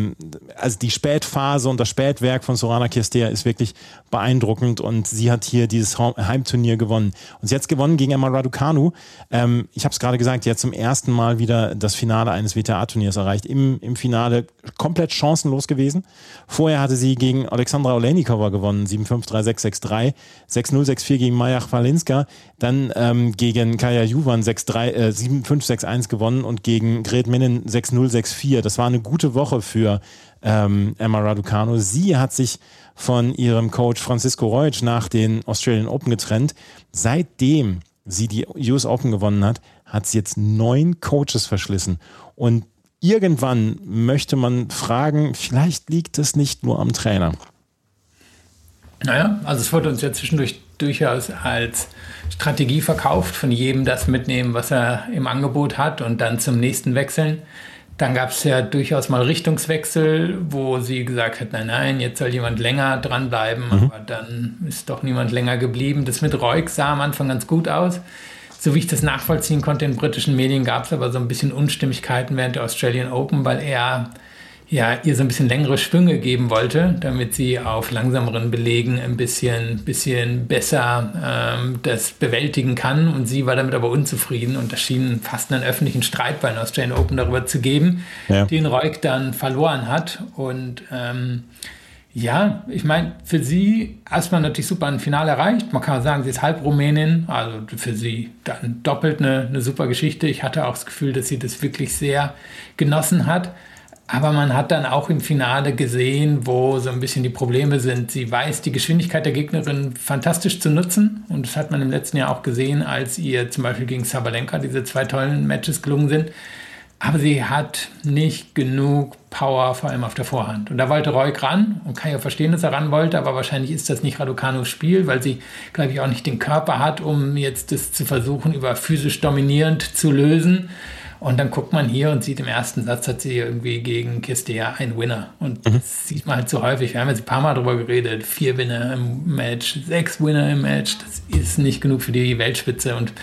also die Spätphase und das Spätwerk von Sorana Cirstea ist wirklich beeindruckend und sie hat hier dieses Heimturnier gewonnen. Und sie hat es gewonnen gegen Emma Raducanu. Ich habe es gerade gesagt, die hat zum ersten Mal wieder das Finale eines WTA-Turniers erreicht. Im Finale komplett chancenlos gewesen. Vorher hatte sie gegen Alexandra Olejnikova gewonnen, 7-5, 3-6, 6-3, 6-0, 6-4 gegen Maja Chwalinska, dann gegen Kaja Juvan 7-5, 6-1 gewonnen und gegen Gret Minnen 6-0, 6-4. Das war eine gute Woche für Emma Raducanu. Sie hat sich von ihrem Coach Francisco Roig nach den Australian Open getrennt. Seitdem sie die US Open gewonnen hat, hat sie jetzt 9 Coaches verschlissen. Und irgendwann möchte man fragen, vielleicht liegt es nicht nur am Trainer. Naja, also es wurde uns ja zwischendurch durchaus als Strategie verkauft, von jedem das mitnehmen, was er im Angebot hat und dann zum nächsten wechseln. Dann gab es ja durchaus mal Richtungswechsel, wo sie gesagt hat, nein, jetzt soll jemand länger dranbleiben, aber dann ist doch niemand länger geblieben. Das mit Roig sah am Anfang ganz gut aus. So wie ich das nachvollziehen konnte in britischen Medien, gab es aber so ein bisschen Unstimmigkeiten während der Australian Open, weil er ihr so ein bisschen längere Schwünge geben wollte, damit sie auf langsameren Belegen ein bisschen besser das bewältigen kann. Und sie war damit aber unzufrieden und das schien fast einen öffentlichen Streit bei den Australian Open darüber zu geben, den Roig dann verloren hat. Und ich meine, für sie erstmal natürlich super ein Finale erreicht. Man kann sagen, sie ist Halb-Rumänin, also für sie dann doppelt eine super Geschichte. Ich hatte auch das Gefühl, dass sie das wirklich sehr genossen hat. Aber man hat dann auch im Finale gesehen, wo so ein bisschen die Probleme sind. Sie weiß, die Geschwindigkeit der Gegnerin fantastisch zu nutzen. Und das hat man im letzten Jahr auch gesehen, als ihr zum Beispiel gegen Sabalenka diese 2 tollen Matches gelungen sind. Aber sie hat nicht genug Power, vor allem auf der Vorhand. Und da wollte Roig ran und kann ja verstehen, dass er ran wollte, aber wahrscheinlich ist das nicht Raducanus Spiel, weil sie, glaube ich, auch nicht den Körper hat, um jetzt das zu versuchen, über physisch dominierend zu lösen. Und dann guckt man hier und sieht, im ersten Satz hat sie irgendwie gegen Cirstea einen Winner. Und das sieht man halt so häufig. Wir haben jetzt ein paar Mal darüber geredet. 4 Winner im Match, 6 Winner im Match. Das ist nicht genug für die Weltspitze. Und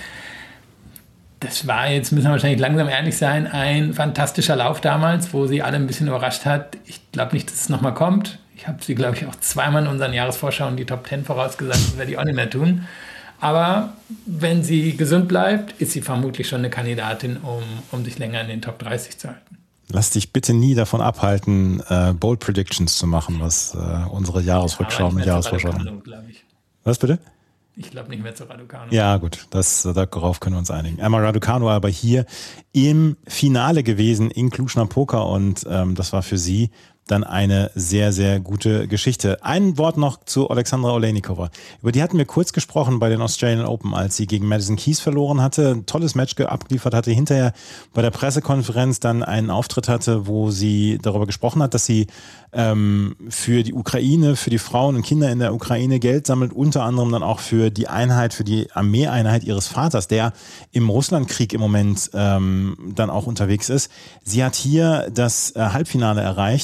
das war, jetzt müssen wir wahrscheinlich langsam ehrlich sein, ein fantastischer Lauf damals, wo sie alle ein bisschen überrascht hat. Ich glaube nicht, dass es nochmal kommt. Ich habe sie, glaube ich, auch 2-mal in unseren Jahresvorschauen die Top 10 vorausgesagt. Das werde ich auch nicht mehr tun. Aber wenn sie gesund bleibt, ist sie vermutlich schon eine Kandidatin, um sich länger in den Top 30 zu halten. Lass dich bitte nie davon abhalten, Bold Predictions zu machen, was unsere Jahresrückschau und Jahresvorschau angeht. Was bitte? Ich glaube nicht mehr zu Raducanu. Ja gut, darauf können wir uns einigen. Emma Raducanu aber hier im Finale gewesen in Cluj-Napoca und das war für sie dann eine sehr, sehr gute Geschichte. Ein Wort noch zu Alexandra Olejnikova. Über die hatten wir kurz gesprochen bei den Australian Open, als sie gegen Madison Keys verloren hatte. Ein tolles Match abgeliefert hatte, hinterher bei der Pressekonferenz dann einen Auftritt hatte, wo sie darüber gesprochen hat, dass sie für die Ukraine, für die Frauen und Kinder in der Ukraine Geld sammelt, unter anderem dann auch für die Einheit, für die Armeeeinheit ihres Vaters, der im Russlandkrieg im Moment dann auch unterwegs ist. Sie hat hier das Halbfinale erreicht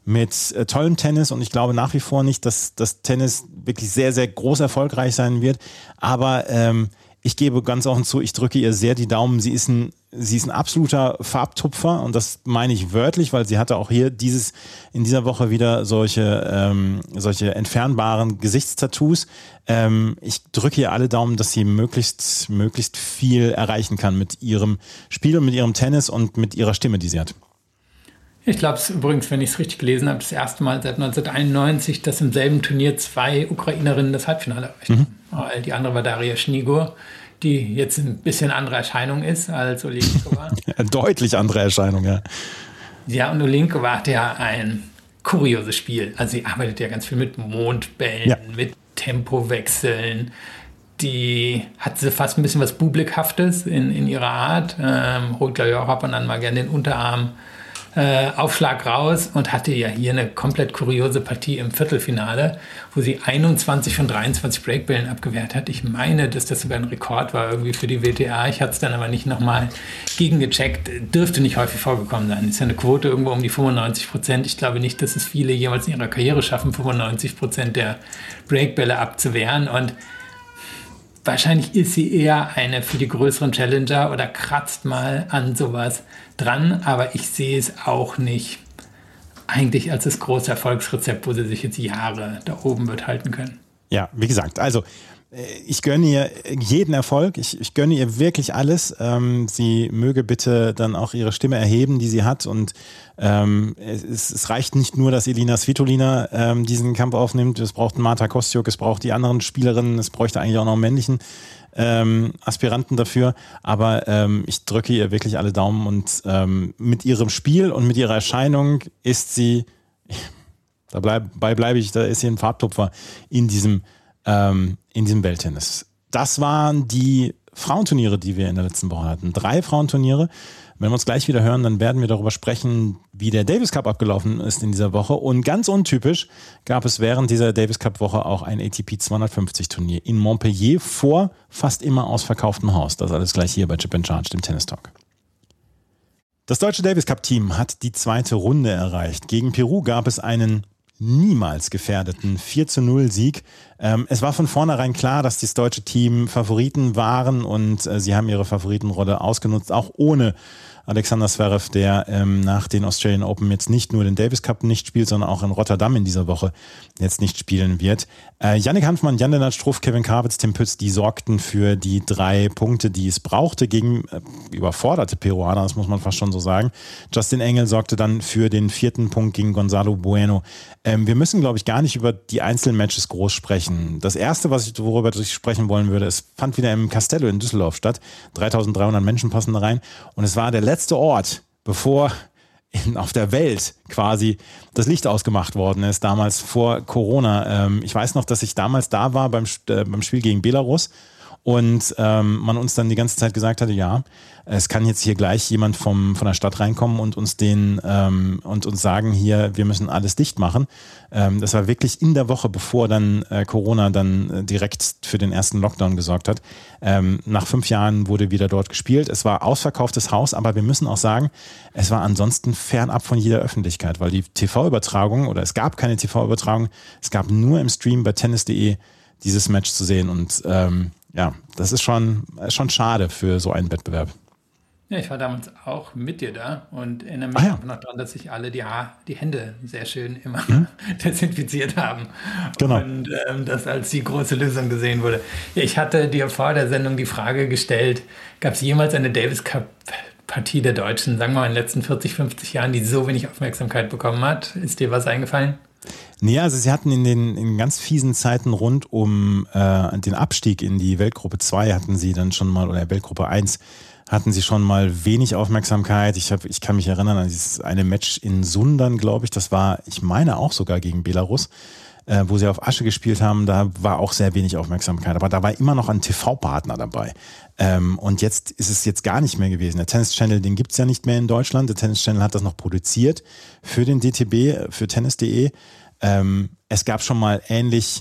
mit tollem Tennis und ich glaube nach wie vor nicht, dass das Tennis wirklich sehr, sehr groß erfolgreich sein wird, aber ich gebe ganz offen zu, ich drücke ihr sehr die Daumen. Sie ist ein absoluter Farbtupfer und das meine ich wörtlich, weil sie hatte auch hier in dieser Woche wieder solche entfernbaren Gesichtstattoos. Ich drücke ihr alle Daumen, dass sie möglichst viel erreichen kann mit ihrem Spiel und mit ihrem Tennis und mit ihrer Stimme, die sie hat. Ich glaube es übrigens, wenn ich es richtig gelesen habe, das erste Mal seit 1991, dass im selben Turnier 2 Ukrainerinnen das Halbfinale erreicht haben. Die andere war Daria Schnigur, die jetzt ein bisschen andere Erscheinung ist als Olinkova. Deutlich andere Erscheinung, ja. Ja, und Olinkova hat ja ein kurioses Spiel. Also sie arbeitet ja ganz viel mit Mondbällen, mit Tempowechseln. Die hat sie fast ein bisschen was Bublikhaftes in ihrer Art. Holt, glaube ich, auch ab und an mal gerne den Unterarm Aufschlag raus und hatte ja hier eine komplett kuriose Partie im Viertelfinale, wo sie 21 von 23 Breakbällen abgewehrt hat. Ich meine, dass das sogar ein Rekord war irgendwie für die WTA. Ich hatte es dann aber nicht nochmal gegengecheckt. Dürfte nicht häufig vorgekommen sein. Ist ja eine Quote irgendwo um die 95%. Ich glaube nicht, dass es viele jemals in ihrer Karriere schaffen, 95% der Breakbälle abzuwehren. Und wahrscheinlich ist sie eher eine für die größeren Challenger oder kratzt mal an sowas dran, aber ich sehe es auch nicht eigentlich als das große Erfolgsrezept, wo sie sich jetzt Jahre da oben wird halten können. Ja, wie gesagt, also ich gönne ihr jeden Erfolg, ich gönne ihr wirklich alles. Sie möge bitte dann auch ihre Stimme erheben, die sie hat und es reicht nicht nur, dass Elina Svitolina diesen Kampf aufnimmt, es braucht Marta Kostyuk, es braucht die anderen Spielerinnen, es bräuchte eigentlich auch noch einen männlichen Aspiranten dafür, aber ich drücke ihr wirklich alle Daumen und mit ihrem Spiel und mit ihrer Erscheinung ist sie, dabei bleibe ich, da ist sie ein Farbtupfer in diesem Welttennis. Das waren die Frauenturniere, die wir in der letzten Woche hatten. 3 Frauenturniere. Wenn wir uns gleich wieder hören, dann werden wir darüber sprechen, wie der Davis Cup abgelaufen ist in dieser Woche. Und ganz untypisch gab es während dieser Davis Cup Woche auch ein ATP 250 Turnier in Montpellier vor fast immer ausverkauftem Haus. Das alles gleich hier bei Chip & Charge, dem Tennis Talk. Das deutsche Davis Cup Team hat die 2. Runde erreicht. Gegen Peru gab es einen niemals gefährdeten 4:0 Sieg. Es war von vornherein klar, dass das deutsche Team Favoriten waren und sie haben ihre Favoritenrolle ausgenutzt, auch ohne Alexander Zverev, der nach den Australian Open jetzt nicht nur den Davis Cup nicht spielt, sondern auch in Rotterdam in dieser Woche jetzt nicht spielen wird. Yannick Hanfmann, Jan-Lennart Struff, Kevin Krawitz, Tim Pütz, die sorgten für die 3 Punkte, die es brauchte gegen überforderte Peruaner, das muss man fast schon so sagen. Justin Engel sorgte dann für den 4. Punkt gegen Gonzalo Bueno. Wir müssen, glaube ich, gar nicht über die einzelnen Matches groß sprechen. Das erste, worüber ich sprechen wollen würde, es fand wieder im Castello in Düsseldorf statt. 3.300 Menschen passen da rein. Und es war der letzte Ort, bevor auf der Welt quasi das Licht ausgemacht worden ist, damals vor Corona. Ich weiß noch, dass ich damals da war beim Spiel gegen Belarus und man uns dann die ganze Zeit gesagt hatte, ja, es kann jetzt hier gleich jemand von der Stadt reinkommen und uns uns sagen, hier, wir müssen alles dicht machen. Das war wirklich in der Woche, bevor dann Corona dann direkt für den ersten Lockdown gesorgt hat. Nach 5 Jahren wurde wieder dort gespielt. Es war ausverkauftes Haus, aber wir müssen auch sagen, es war ansonsten fernab von jeder Öffentlichkeit, weil die TV-Übertragung oder es gab keine TV-Übertragung, es gab nur im Stream bei tennis.de dieses Match zu sehen und ja, das ist schon schade für so einen Wettbewerb. Ja, ich war damals auch mit dir da und erinnere mich auch noch daran, dass sich alle die Hände sehr schön immer desinfiziert haben. Genau. Und das als die große Lösung gesehen wurde. Ja, ich hatte dir vor der Sendung die Frage gestellt, gab es jemals eine Davis Cup Partie der Deutschen, sagen wir mal in den letzten 40, 50 Jahren, die so wenig Aufmerksamkeit bekommen hat? Ist dir was eingefallen? Nee, also sie hatten in den ganz fiesen Zeiten rund um den Abstieg in die Weltgruppe 2 hatten sie dann schon mal, oder Weltgruppe 1, hatten sie schon mal wenig Aufmerksamkeit. Ich kann mich erinnern an dieses eine Match in Sundern, glaube ich. Das war, ich meine auch sogar gegen Belarus, wo sie auf Asche gespielt haben. Da war auch sehr wenig Aufmerksamkeit. Aber da war immer noch ein TV-Partner dabei. Und jetzt ist es jetzt gar nicht mehr gewesen. Der Tennis Channel, den gibt's ja nicht mehr in Deutschland. Der Tennis Channel hat das noch produziert für den DTB, für tennis.de. Es gab schon mal ähnlich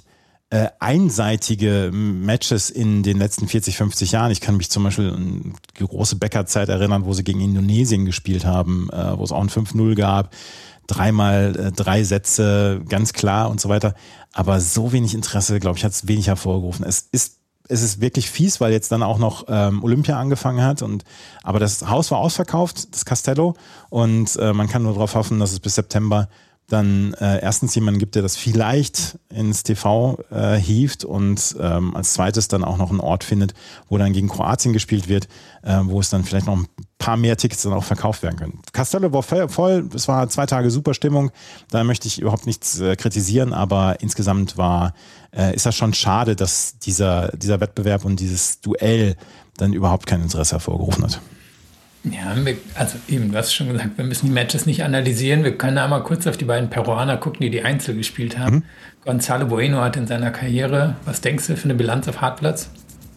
einseitige Matches in den letzten 40, 50 Jahren. Ich kann mich zum Beispiel an die große Becker-Zeit erinnern, wo sie gegen Indonesien gespielt haben, wo es auch ein 5-0 gab. dreimal 3 Sätze, ganz klar und so weiter. Aber so wenig Interesse, glaube ich, hat es wenig hervorgerufen. Es ist wirklich fies, weil jetzt dann auch noch Olympia angefangen hat. Aber das Haus war ausverkauft, das Castello. Und man kann nur darauf hoffen, dass es bis September dann erstens jemanden gibt, der das vielleicht ins TV hieft und als zweites dann auch noch einen Ort findet, wo dann gegen Kroatien gespielt wird, wo es dann vielleicht noch ein paar mehr Tickets dann auch verkauft werden können. Castello war voll, es war 2 Tage super Stimmung, da möchte ich überhaupt nichts kritisieren, aber insgesamt ist das schon schade, dass dieser Wettbewerb und dieses Duell dann überhaupt kein Interesse hervorgerufen hat. Ja, also eben, du hast schon gesagt, wir müssen die Matches nicht analysieren. Wir können einmal kurz auf die beiden Peruaner gucken, die Einzel gespielt haben. Gonzalo Bueno hat in seiner Karriere, was denkst du für eine Bilanz auf Hartplatz?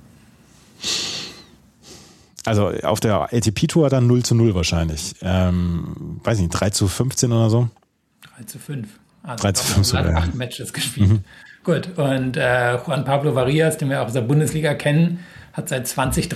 Also auf der ATP-Tour dann 0:0 wahrscheinlich. Weiß nicht, 3:15 oder so? 3:5. Also 3:5 sogar. 8 Matches gespielt. Gut, und Juan Pablo Varillas, den wir auch aus der Bundesliga kennen, hat seit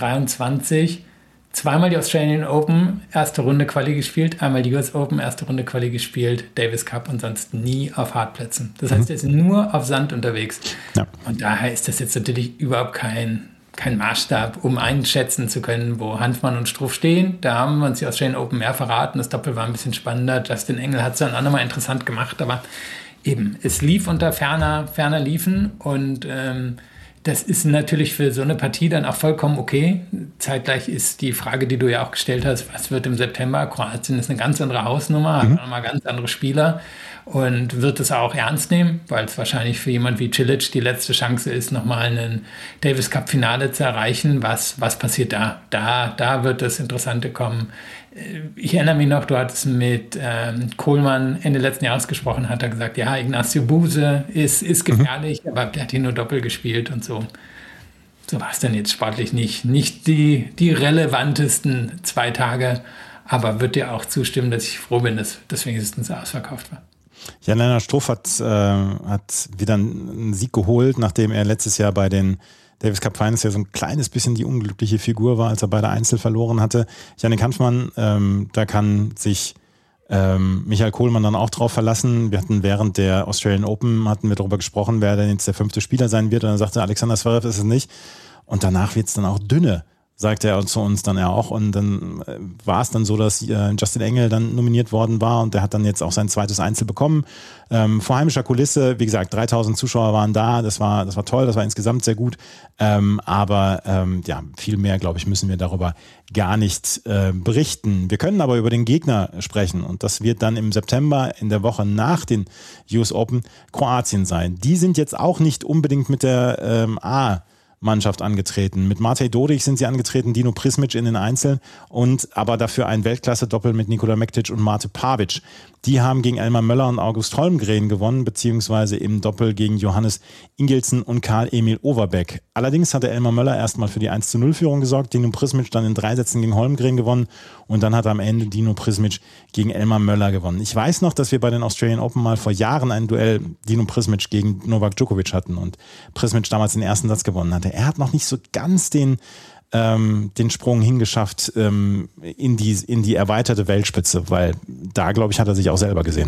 2023 zweimal die Australian Open, erste Runde Quali gespielt, einmal die US Open, erste Runde Quali gespielt, Davis Cup und sonst nie auf Hartplätzen. Das heißt, er ist nur auf Sand unterwegs. Ja. Und daher ist das jetzt natürlich überhaupt kein Maßstab, um einschätzen zu können, wo Hanfmann und Struff stehen. Da haben wir uns die Australian Open mehr verraten. Das Doppel war ein bisschen spannender. Justin Engel hat es dann auch nochmal interessant gemacht, aber eben, es lief unter ferner Liefen und das ist natürlich für so eine Partie dann auch vollkommen okay. Zeitgleich ist die Frage, die du ja auch gestellt hast, was wird im September? Kroatien ist eine ganz andere Hausnummer, hat nochmal ganz andere Spieler und wird es auch ernst nehmen, weil es wahrscheinlich für jemand wie Cilic die letzte Chance ist, nochmal einen Davis Cup Finale zu erreichen. Was passiert da? Da wird das Interessante kommen. Ich erinnere mich noch, du hattest mit Kohlmann Ende letzten Jahres gesprochen, hat er gesagt, ja, Ignacio Buse ist gefährlich, aber der hat hier nur Doppel gespielt und so. So war es dann jetzt sportlich nicht. Nicht die relevantesten 2 Tage, aber würde dir auch zustimmen, dass ich froh bin, dass das wenigstens ausverkauft war. Jan-Lennart Struff hat wieder einen Sieg geholt, nachdem er letztes Jahr bei den Davis Cup Finals ja so ein kleines bisschen die unglückliche Figur war, als er beide Einzel verloren hatte. Jannik Hanfmann, da kann sich Michael Kohlmann dann auch drauf verlassen. Wir hatten während der Australian Open darüber gesprochen, wer denn jetzt der 5. Spieler sein wird. Und dann sagte Alexander Zverev ist es nicht. Und danach wird es dann auch dünne, sagte er zu uns dann ja auch. Und dann war es dann so, dass Justin Engel dann nominiert worden war und der hat dann jetzt auch sein 2. Einzel bekommen. Vor heimischer Kulisse, wie gesagt, 3000 Zuschauer waren da. Das war toll, das war insgesamt sehr gut. Aber viel mehr, glaube ich, müssen wir darüber gar nicht berichten. Wir können aber über den Gegner sprechen und das wird dann im September in der Woche nach den US Open Kroatien sein. Die sind jetzt auch nicht unbedingt mit der Mannschaft angetreten. Mit Matej Dodic sind sie angetreten, Dino Prismic in den Einzeln und aber dafür ein Weltklasse-Doppel mit Nikola Mektic und Mate Pavic. Die haben gegen Elmar Möller und August Holmgren gewonnen, beziehungsweise im Doppel gegen Johannes Ingelsen und Karl-Emil Overbeck. Allerdings hatte Elmar Möller erstmal für die 1:0-Führung gesorgt, Dino Prismic dann in 3 Sätzen gegen Holmgren gewonnen und dann hat am Ende Dino Prismic gegen Elmar Möller gewonnen. Ich weiß noch, dass wir bei den Australian Open mal vor Jahren ein Duell Dino Prismic gegen Novak Djokovic hatten und Prismic damals den ersten Satz gewonnen hatte. Er hat noch nicht so ganz den Sprung hingeschafft in die erweiterte Weltspitze, weil da, glaube ich, hat er sich auch selber gesehen.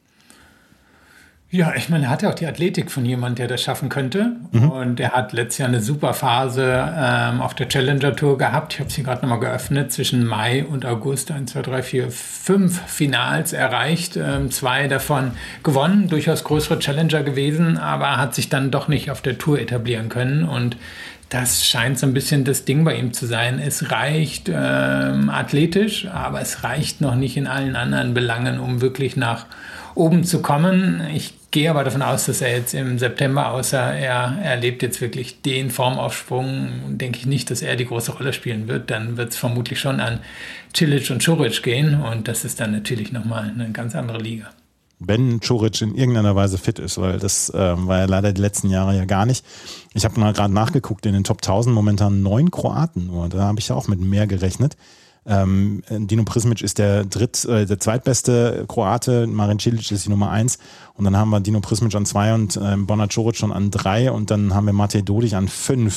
Ja, ich meine, er hat ja auch die Athletik von jemandem, der das schaffen könnte. Und er hat letztes Jahr eine super Phase auf der Challenger Tour gehabt. Ich habe sie gerade nochmal geöffnet. Zwischen Mai und August 1, 2, 3, 4, 5 Finals erreicht. 2 davon gewonnen, durchaus größere Challenger gewesen, aber hat sich dann doch nicht auf der Tour etablieren können. Und das scheint so ein bisschen das Ding bei ihm zu sein. Es reicht athletisch, aber es reicht noch nicht in allen anderen Belangen, um wirklich nach oben zu kommen. Ich gehe aber davon aus, dass er jetzt im September, außer er erlebt jetzt wirklich den Formaufschwung, denke ich nicht, dass er die große Rolle spielen wird. Dann wird es vermutlich schon an Cilic und Čorić gehen und das ist dann natürlich nochmal eine ganz andere Liga. Wenn Čorić in irgendeiner Weise fit ist, weil das war ja leider die letzten Jahre ja gar nicht. Ich habe mal gerade nachgeguckt, in den Top 1000 momentan 9 Kroaten nur. Da habe ich ja auch mit mehr gerechnet. Dino Prismic ist der zweitbeste Kroate, Marin Cilic ist die Nummer 1 und dann haben wir Dino Prismic an 2 und Borna Čorić schon an 3 und dann haben wir Matej Dodic an 5.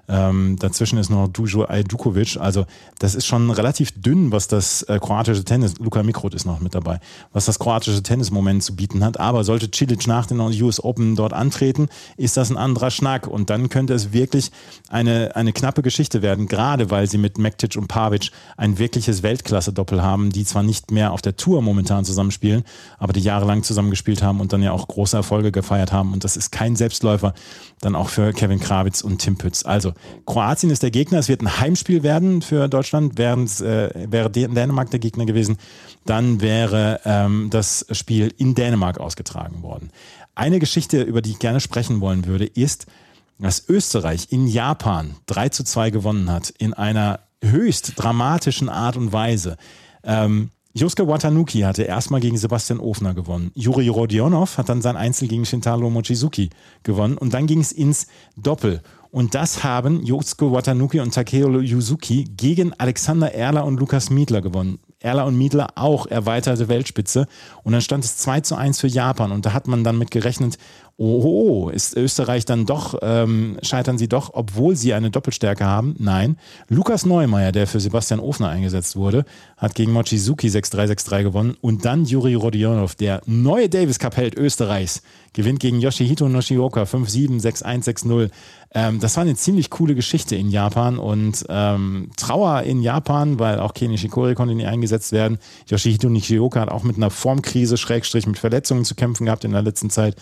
Dazwischen ist noch Dujo Ajdukovic. Also das ist schon relativ dünn, was das kroatische Tennis, Luka Mikrot ist noch mit dabei, was das kroatische Tennis im Moment zu bieten hat. Aber sollte Cilic nach den US Open dort antreten, ist das ein anderer Schnack. Und dann könnte es wirklich eine knappe Geschichte werden, gerade weil sie mit Mektic und Pavic ein wirkliches Weltklasse-Doppel haben, die zwar nicht mehr auf der Tour momentan zusammenspielen, aber die jahrelang zusammengespielt haben und dann ja auch große Erfolge gefeiert haben. Und das ist kein Selbstläufer, dann auch für Kevin Krawitz und Tim Pütz. Also Kroatien ist der Gegner, es wird ein Heimspiel werden für Deutschland, wäre Dänemark der Gegner gewesen, dann wäre das Spiel in Dänemark ausgetragen worden. Eine Geschichte, über die ich gerne sprechen wollen würde, ist, dass Österreich in Japan 3:2 gewonnen hat, in einer höchst dramatischen Art und Weise. Joske Watanuki hatte erstmal gegen Sebastian Ofner gewonnen. Juri Rodionov hat dann sein Einzel gegen Shintaro Mochizuki gewonnen und dann ging es ins Doppel. Und das haben Joske Watanuki und Takeo Yuzuki gegen Alexander Erler und Lukas Miedler gewonnen. Erler und Miedler auch erweiterte Weltspitze. Und dann stand es 2:1 für Japan. Und da hat man dann mit gerechnet, ist Österreich dann doch, scheitern sie doch, obwohl sie eine Doppelstärke haben? Nein. Lukas Neumeier, der für Sebastian Ofner eingesetzt wurde, hat gegen Mochizuki 6:3, 6:3 gewonnen. Und dann Juri Rodionov, der neue Davis Cup-Held Österreichs, gewinnt gegen Yoshihito Nishioka 5:7, 6:1, 6:0. Das war eine ziemlich coole Geschichte in Japan und Trauer in Japan, weil auch Kei Nishikori konnte nicht eingesetzt werden. Yoshihito Nishioka hat auch mit einer Formkrise, Schrägstrich mit Verletzungen zu kämpfen gehabt in der letzten Zeit.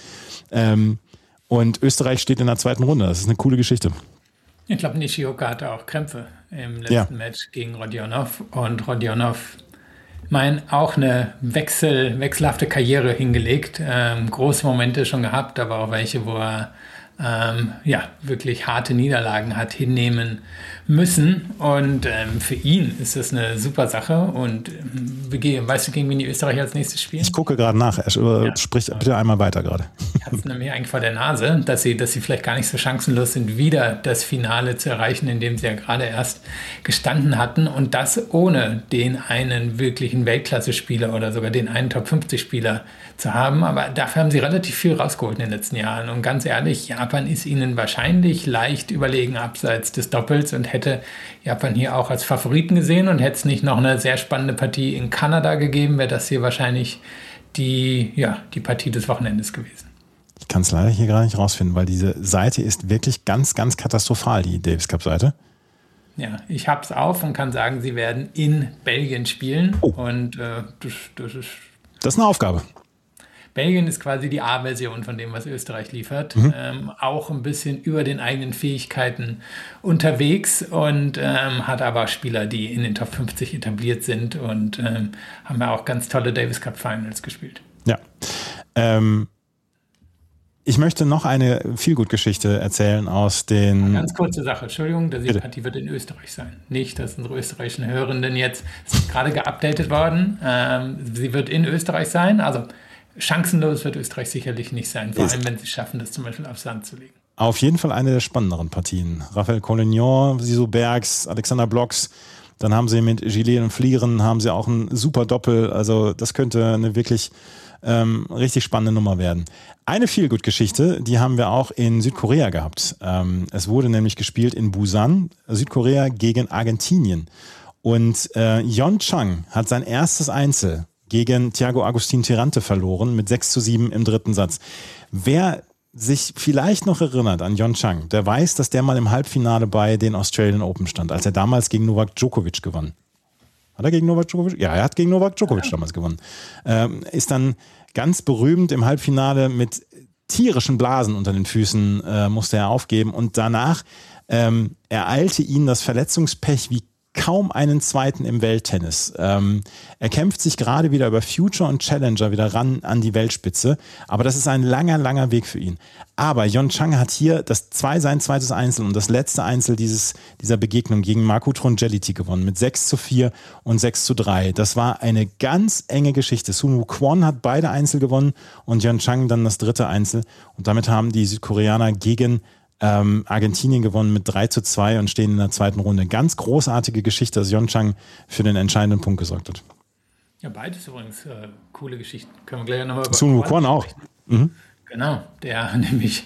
Und Österreich steht in der zweiten Runde. Das ist eine coole Geschichte. Ich glaube, Nishioka hatte auch Krämpfe im letzten Match gegen Rodionov. Und Rodionov, auch eine wechselhafte Karriere hingelegt. Große Momente schon gehabt, aber auch welche, wo er wirklich harte Niederlagen hat hinnehmen müssen. Und für ihn ist das eine super Sache. Und weißt du, gegen wen die Österreicher als nächstes spielen? Ich gucke gerade nach. Sprich bitte einmal weiter gerade. Ich hatte es nämlich eigentlich vor der Nase, dass sie vielleicht gar nicht so chancenlos sind, wieder das Finale zu erreichen, in dem sie ja gerade erst gestanden hatten. Und das ohne den einen wirklichen Weltklasse-Spieler oder sogar den einen Top-50-Spieler zu haben. Aber dafür haben sie relativ viel rausgeholt in den letzten Jahren. Und ganz ehrlich, Japan ist ihnen wahrscheinlich leicht überlegen abseits des Doppels und hätte Japan hier auch als Favoriten gesehen und hätte es nicht noch eine sehr spannende Partie in Kanada gegeben, wäre das hier wahrscheinlich die Partie des Wochenendes gewesen. Ich kann es leider hier gar nicht rausfinden, weil diese Seite ist wirklich ganz, ganz katastrophal, die Davis Cup Seite. Ja, ich habe es auf und kann sagen, sie werden in Belgien spielen. Oh. Und das ist eine Aufgabe. Belgien ist quasi die A-Version von dem, was Österreich liefert. Auch ein bisschen über den eigenen Fähigkeiten unterwegs und hat aber Spieler, die in den Top 50 etabliert sind und haben ja auch ganz tolle Davis Cup Finals gespielt. Ja. Ich möchte noch eine Feelgood-Geschichte erzählen aus den... Eine ganz kurze Sache. Entschuldigung, die Partie wird in Österreich sein. Nicht, dass unsere österreichischen Hörenden jetzt gerade geupdatet worden. Sie wird in Österreich sein, also chancenlos wird Österreich sicherlich nicht sein, vor allem wenn sie schaffen, das zum Beispiel aufs Sand zu legen. Auf jeden Fall eine der spannenderen Partien. Raphael Collignon, Siso Bergs, Alexander Blocks, dann haben sie mit Gilles und Flieren haben sie auch ein super Doppel, also das könnte eine wirklich richtig spannende Nummer werden. Eine Feelgood-Geschichte, die haben wir auch in Südkorea gehabt. Es wurde nämlich gespielt in Busan, Südkorea gegen Argentinien. Und Yeon Chang hat sein erstes Einzel gegen Thiago Agustin Tirante verloren mit 6:7 im dritten Satz. Wer sich vielleicht noch erinnert an Yeon Chang, der weiß, dass der mal im Halbfinale bei den Australian Open stand, als er damals gegen Novak Djokovic gewann. Hat er gegen Novak Djokovic? Ja, er hat gegen Novak Djokovic damals gewonnen. Ist dann ganz berühmt im Halbfinale mit tierischen Blasen unter den Füßen, musste er aufgeben. Und danach ereilte ihn das Verletzungspech wie kaum einen zweiten im Welttennis. Er kämpft sich gerade wieder über Future und Challenger wieder ran an die Weltspitze, aber das ist ein langer, langer Weg für ihn. Aber Yeon Chang hat hier sein zweites Einzel und das letzte Einzel dieser Begegnung gegen Marco Trungelliti gewonnen mit 6:4 und 6:3. Das war eine ganz enge Geschichte. Sun-Woo Kwon hat beide Einzel gewonnen und Yeon Chang dann das dritte Einzel und damit haben die Südkoreaner gegen Argentinien gewonnen mit 3:2 und stehen in der zweiten Runde. Ganz großartige Geschichte, dass Yeon Chang für den entscheidenden Punkt gesorgt hat. Ja, beides übrigens coole Geschichten. Können wir gleich nochmal über Sun-Woo Kwon auch. Genau, der nämlich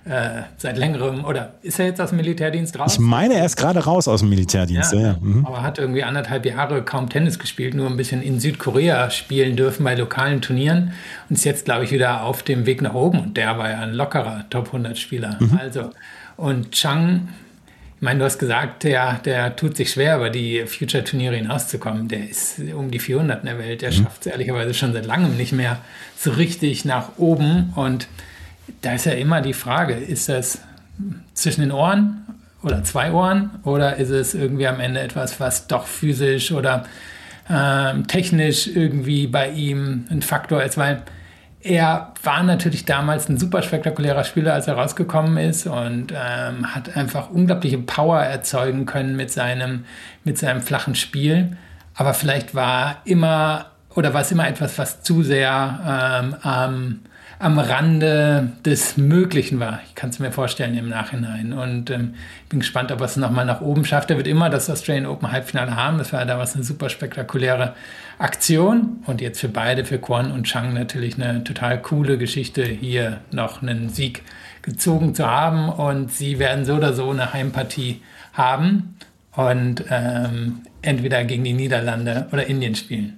seit längerem, oder ist er jetzt aus dem Militärdienst raus? Ich meine, er ist gerade raus aus dem Militärdienst. Ja. Aber hat irgendwie 1,5 Jahre kaum Tennis gespielt, nur ein bisschen in Südkorea spielen dürfen bei lokalen Turnieren und ist jetzt, glaube ich, wieder auf dem Weg nach oben. Und der war ja ein lockerer Top-100-Spieler. Also, und Chang, ich meine, du hast gesagt, der tut sich schwer, über die Future-Turniere hinauszukommen. Der ist um die 400 in der Welt. Der schafft es ehrlicherweise schon seit langem nicht mehr so richtig nach oben. Und da ist ja immer die Frage, ist das zwischen den Ohren oder 2 Ohren oder ist es irgendwie am Ende etwas, was doch physisch oder technisch irgendwie bei ihm ein Faktor ist, weil er war natürlich damals ein super spektakulärer Spieler, als er rausgekommen ist und hat einfach unglaubliche Power erzeugen können mit seinem flachen Spiel. Aber vielleicht war es immer etwas, was zu sehr am Rande des Möglichen war. Ich kann es mir vorstellen im Nachhinein. Und bin gespannt, ob er es nochmal nach oben schafft. Er wird immer das Australian Open Halbfinale haben. Das war damals eine super spektakuläre Aktion. Und jetzt für beide, für Kwon und Chang natürlich eine total coole Geschichte, hier noch einen Sieg gezogen zu haben. Und sie werden so oder so eine Heimpartie haben und entweder gegen die Niederlande oder Indien spielen.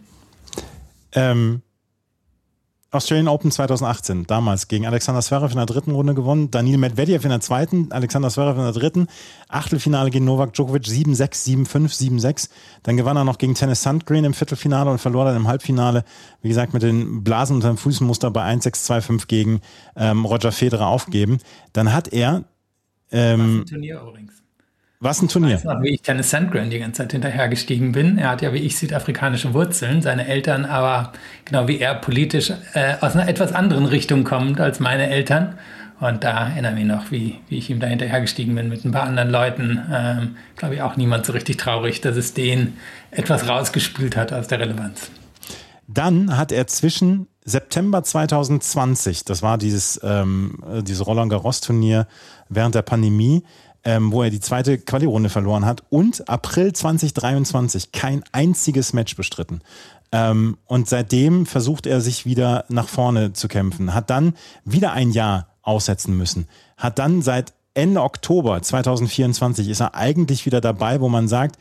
Australian Open 2018, damals gegen Alexander Zverev in der 3. Runde gewonnen, Daniil Medvedev in der 2., Alexander Zverev in der 3., Achtelfinale gegen Novak Djokovic 7-6, 7-5, 7-6. Dann gewann er noch gegen Tennis Sandgren im Viertelfinale und verlor dann im Halbfinale, wie gesagt, mit den Blasen unter dem Fußmuster bei 1-6, 2-5 gegen Roger Federer aufgegeben. Dann hat er... Was ein Turnier übrigens. Was ein Turnier? Ich weiß noch, wie ich Tennis Sandgren die ganze Zeit hinterhergestiegen bin. Er hat ja wie ich südafrikanische Wurzeln, seine Eltern aber genau wie er politisch aus einer etwas anderen Richtung kommt als meine Eltern. Und da erinnere ich mich noch, wie ich ihm da hinterhergestiegen bin mit ein paar anderen Leuten. Glaube ich auch niemand so richtig traurig, dass es den etwas rausgespült hat aus der Relevanz. Dann hat er zwischen September 2020, das war dieses Roland-Garros-Turnier während der Pandemie, wo er die 2. Quali-Runde verloren hat, und April 2023 kein einziges Match bestritten. Und seitdem versucht er sich wieder nach vorne zu kämpfen, hat dann wieder ein Jahr aussetzen müssen, hat dann seit Ende Oktober 2024 ist er eigentlich wieder dabei, wo man sagt,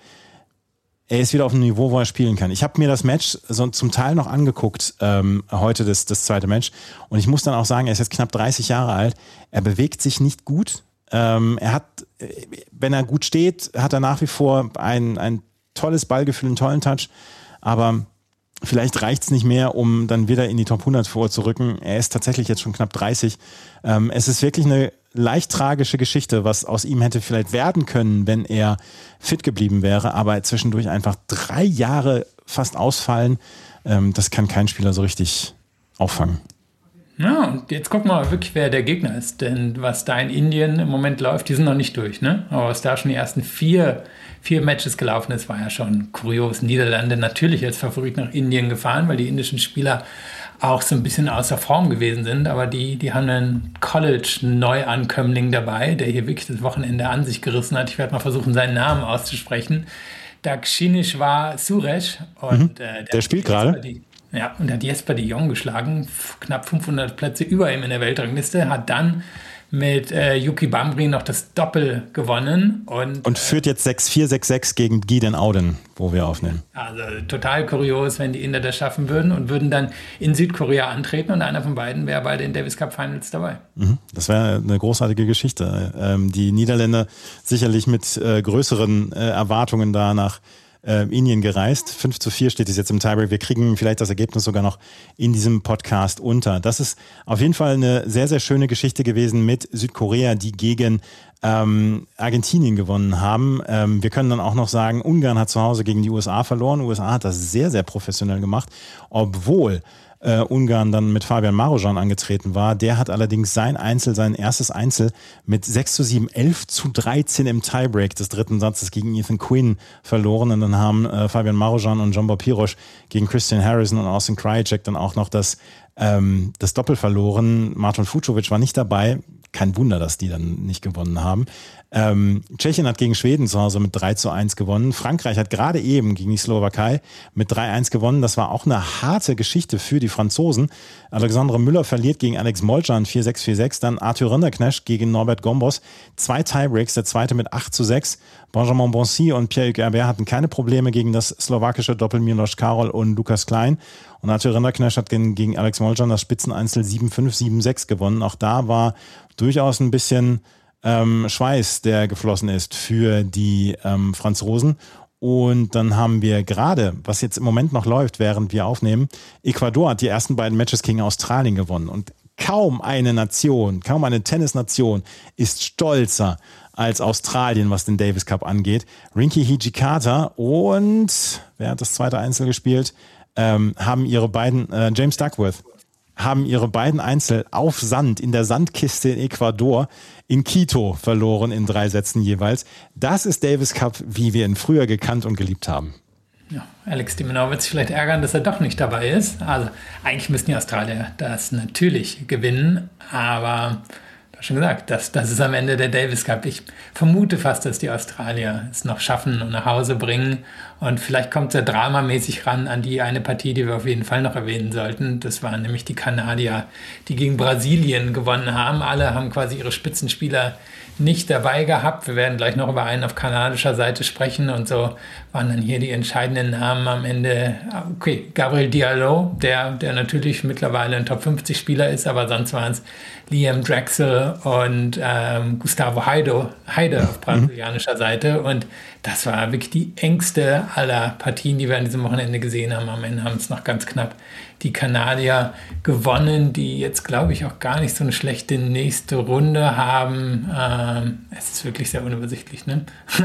er ist wieder auf einem Niveau, wo er spielen kann. Ich habe mir das Match so zum Teil noch angeguckt, heute das zweite Match, und ich muss dann auch sagen, er ist jetzt knapp 30 Jahre alt, er bewegt sich nicht gut. Er hat, wenn er gut steht, hat er nach wie vor ein tolles Ballgefühl, einen tollen Touch, aber vielleicht reicht es nicht mehr, um dann wieder in die Top 100 vorzurücken. Er ist tatsächlich jetzt schon knapp 30. Es ist wirklich eine leicht tragische Geschichte, was aus ihm hätte vielleicht werden können, wenn er fit geblieben wäre, aber zwischendurch einfach 3 Jahre fast ausfallen, das kann kein Spieler so richtig auffangen. Ja, und jetzt gucken wir mal wirklich, wer der Gegner ist. Denn was da in Indien im Moment läuft, die sind noch nicht durch, ne? Aber was da schon die ersten vier Matches gelaufen ist, war ja schon kurios. Niederlande natürlich als Favorit nach Indien gefahren, weil die indischen Spieler auch so ein bisschen außer Form gewesen sind. Aber die haben einen College-Neuankömmling dabei, der hier wirklich das Wochenende an sich gerissen hat. Ich werde mal versuchen, seinen Namen auszusprechen. Dakshinishwar Suresh. Und, der spielt gerade. Ja, und hat Jesper de Jong geschlagen, knapp 500 Plätze über ihm in der Weltrangliste, hat dann mit Yuki Bambri noch das Doppel gewonnen. Und führt jetzt 6-4, 6-6 gegen Guy den Auden, wo wir aufnehmen. Also total kurios, wenn die Inder das schaffen würden und würden dann in Südkorea antreten und einer von beiden wäre bei den Davis Cup Finals dabei. Das wäre eine großartige Geschichte. Die Niederländer sicherlich mit größeren Erwartungen da nach Indien gereist. 5-4 steht es jetzt im Tiebreak. Wir kriegen vielleicht das Ergebnis sogar noch in diesem Podcast unter. Das ist auf jeden Fall eine sehr, sehr schöne Geschichte gewesen mit Südkorea, die gegen Argentinien gewonnen haben. Wir können dann auch noch sagen, Ungarn hat zu Hause gegen die USA verloren. USA hat das sehr, sehr professionell gemacht, obwohl Ungarn dann mit Fabian Marujan angetreten war. Der hat allerdings sein erstes Einzel mit 6-7, 11-13 im Tiebreak des 3. Satzes gegen Ethan Quinn verloren. Und dann haben Fabian Marujan und Jombo Pirosh gegen Christian Harrison und Austin Krajicek dann auch noch das Doppel verloren. Marton Fucsovics war nicht dabei. kein Wunder, dass die dann nicht gewonnen haben. Tschechien hat gegen Schweden zu Hause mit 3:1 gewonnen. Frankreich hat gerade eben gegen die Slowakei mit 3:1 gewonnen. Das war auch eine harte Geschichte für die Franzosen. Alexandre Müller verliert gegen Alex Molcan 4-6, 4-6. Dann Arthur Rinderknecht gegen Norbert Gombos. 2 Tiebreaks, der zweite mit 8:6. Benjamin Bonsi und Pierre-Hugues Herbert hatten keine Probleme gegen das slowakische Doppel Miloš Karol und Lukas Klein. Und Arthur Rinderknecht hat gegen Alex Molcan das Spitzeneinzel 7-5, 7-6 gewonnen. Auch da war durchaus ein bisschen Schweiß, der geflossen ist für die Franzosen. Und dann haben wir gerade, was jetzt im Moment noch läuft, während wir aufnehmen, Ecuador hat die ersten beiden Matches gegen Australien gewonnen. Und kaum eine Tennisnation ist stolzer als Australien, was den Davis Cup angeht. Rinky Hijikata und, wer hat das zweite Einzel gespielt, haben ihre beiden, James Duckworth, haben ihre beiden Einzel auf Sand in der Sandkiste in Ecuador in Quito verloren in 3 Sätzen jeweils. Das ist Davis Cup, wie wir ihn früher gekannt und geliebt haben. Ja, Alex de Minaur wird sich vielleicht ärgern, dass er doch nicht dabei ist. Also eigentlich müssten die Australier das natürlich gewinnen, aber schon gesagt, das ist am Ende der Davis Cup. Ich vermute fast, dass die Australier es noch schaffen und nach Hause bringen. Und vielleicht kommt es ja dramamäßig ran an die eine Partie, die wir auf jeden Fall noch erwähnen sollten. Das waren nämlich die Kanadier, die gegen Brasilien gewonnen haben. Alle haben quasi ihre Spitzenspieler nicht dabei gehabt. Wir werden gleich noch über einen auf kanadischer Seite sprechen. Und so waren dann hier die entscheidenden Namen am Ende. Okay, Gabriel Diallo, der natürlich mittlerweile ein Top-50-Spieler ist, aber sonst waren es Liam Drexel und Gustavo Heide auf brasilianischer Seite. Und das war wirklich die engste aller Partien, die wir an diesem Wochenende gesehen haben. Am Ende haben es noch ganz knapp die Kanadier gewonnen, die jetzt, glaube ich, auch gar nicht so eine schlechte nächste Runde haben. Es ist wirklich sehr unübersichtlich, ne?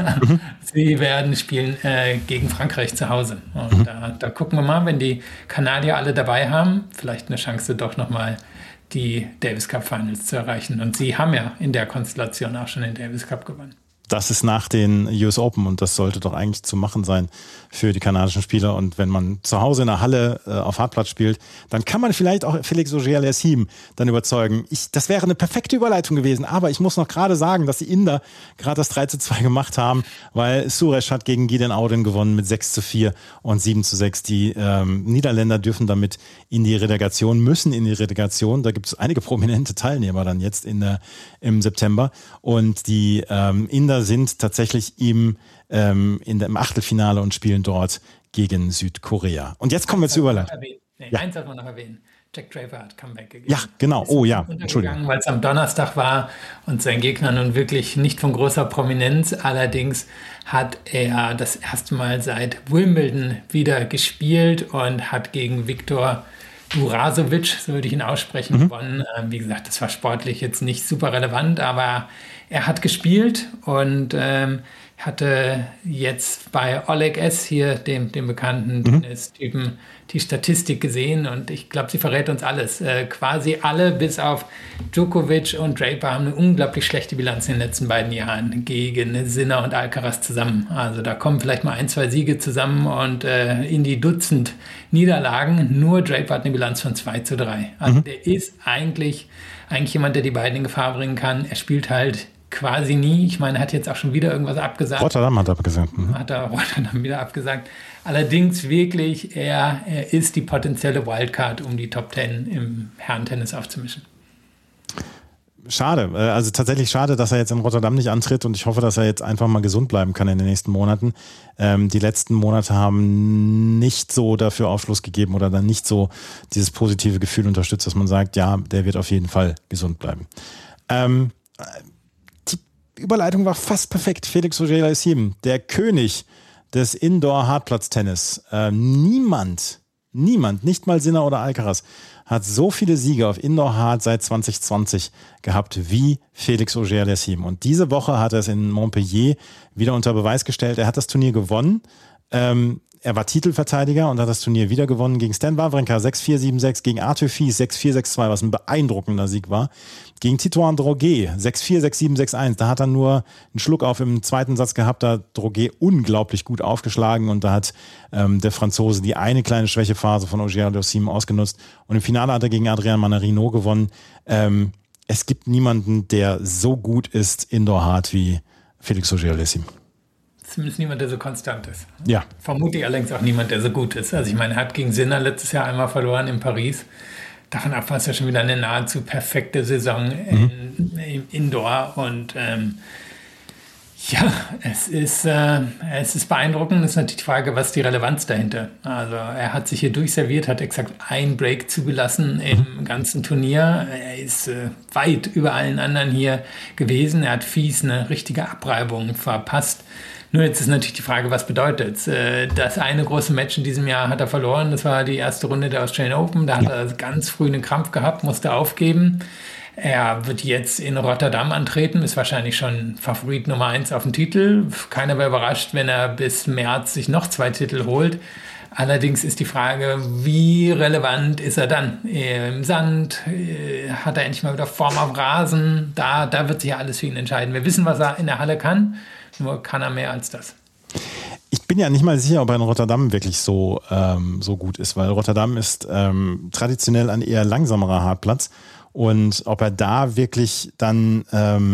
Sie werden spielen gegen Frankreich zu Hause. Und da gucken wir mal, wenn die Kanadier alle dabei haben, vielleicht eine Chance doch nochmal die Davis Cup Finals zu erreichen. Und sie haben ja in der Konstellation auch schon den Davis Cup gewonnen. Das ist nach den US Open und das sollte doch eigentlich zu machen sein für die kanadischen Spieler. Und wenn man zu Hause in der Halle auf Hartplatz spielt, dann kann man vielleicht auch Félix Auger-Aliassime dann überzeugen. Das wäre eine perfekte Überleitung gewesen, aber ich muss noch gerade sagen, dass die Inder gerade das 3:2 gemacht haben, weil Suresh hat gegen Gideon Auden gewonnen mit 6:4 und 7:6. Die Niederländer dürfen damit müssen in die Relegation. Da gibt es einige prominente Teilnehmer dann jetzt im September. Und die Inder sind tatsächlich im Achtelfinale und spielen dort gegen Südkorea. Und jetzt kommen wir zur Überleitung. Eins darf man noch erwähnen. Jack Draper hat Comeback gegeben. Ja, genau. Oh ja, Entschuldigung. Weil es am Donnerstag war und sein Gegner nun wirklich nicht von großer Prominenz. Allerdings hat er das erste Mal seit Wimbledon wieder gespielt und hat gegen Viktor Durasovic, so würde ich ihn aussprechen, gewonnen. Wie gesagt, das war sportlich jetzt nicht super relevant, aber er hat gespielt und hatte jetzt bei Oleg S. hier, dem bekannten Tennis-Typen, die Statistik gesehen und ich glaube, sie verrät uns alles. Quasi alle, bis auf Djokovic und Draper, haben eine unglaublich schlechte Bilanz in den letzten beiden Jahren gegen Sinner und Alcaraz zusammen. Also da kommen vielleicht mal 1, 2 Siege zusammen und in die Dutzend Niederlagen. Nur Draper hat eine Bilanz von 2:3. Also der ist eigentlich jemand, der die beiden in Gefahr bringen kann. Er spielt halt quasi nie. Ich meine, er hat jetzt auch schon wieder irgendwas abgesagt. Rotterdam hat abgesagt. Hat er Rotterdam wieder abgesagt. Allerdings wirklich, er ist die potenzielle Wildcard, um die Top 10 im Herrentennis aufzumischen. Schade, also tatsächlich schade, dass er jetzt in Rotterdam nicht antritt und ich hoffe, dass er jetzt einfach mal gesund bleiben kann in den nächsten Monaten. Die letzten Monate haben nicht so dafür Aufschluss gegeben oder dann nicht so dieses positive Gefühl unterstützt, dass man sagt, ja, der wird auf jeden Fall gesund bleiben. Die Überleitung war fast perfekt. Félix Auger-Aliassime, der König des Indoor-Hartplatz-Tennis. Niemand, nicht mal Sinner oder Alcaraz, hat so viele Siege auf Indoor-Hard seit 2020 gehabt wie Félix Auger-Aliassime. Und diese Woche hat er es in Montpellier wieder unter Beweis gestellt. Er hat das Turnier gewonnen. Er war Titelverteidiger und hat das Turnier wieder gewonnen gegen Stan Wawrinka 6-4, 7-6, gegen Arthur Fils 6-4, 6-2, was ein beeindruckender Sieg war. Gegen Titouan Droguet 6-4, 6-7, 6-1. Da hat er nur einen Schluck auf im zweiten Satz gehabt, da hat Droguet unglaublich gut aufgeschlagen und da hat der Franzose die eine kleine Schwächephase von Auger-Aliassime ausgenutzt. Und im Finale hat er gegen Adrian Manarino gewonnen. es gibt niemanden, der so gut ist indoor-hard wie Felix Auger-Aliassime. Zumindest niemand, der so konstant ist. Ja. Vermutlich allerdings auch niemand, der so gut ist. Also ich meine, er hat gegen Sinner letztes Jahr einmal verloren in Paris. Davon ab war es ja schon wieder eine nahezu perfekte Saison im Indoor. Und es ist beeindruckend. Es ist natürlich die Frage, was ist die Relevanz dahinter? Also er hat sich hier durchserviert, hat exakt einen Break zugelassen im ganzen Turnier. Er ist weit über allen anderen hier gewesen. Er hat fies eine richtige Abreibung verpasst. Nur jetzt ist natürlich die Frage, was bedeutet es? Das eine große Match in diesem Jahr hat er verloren. Das war die erste Runde der Australian Open. Da hat er ganz früh einen Krampf gehabt, musste aufgeben. Er wird jetzt in Rotterdam antreten, ist wahrscheinlich schon Favorit Nummer 1 auf den Titel. Keiner wäre überrascht, wenn er bis März sich noch 2 Titel holt. Allerdings ist die Frage, wie relevant ist er dann? Im Sand, hat er endlich mal wieder Form auf Rasen? Da wird sich ja alles für ihn entscheiden. Wir wissen, was er in der Halle kann, nur kann er mehr als das. Ich bin ja nicht mal sicher, ob er in Rotterdam wirklich so gut ist, weil Rotterdam ist traditionell ein eher langsamerer Hartplatz. Und ob er da wirklich dann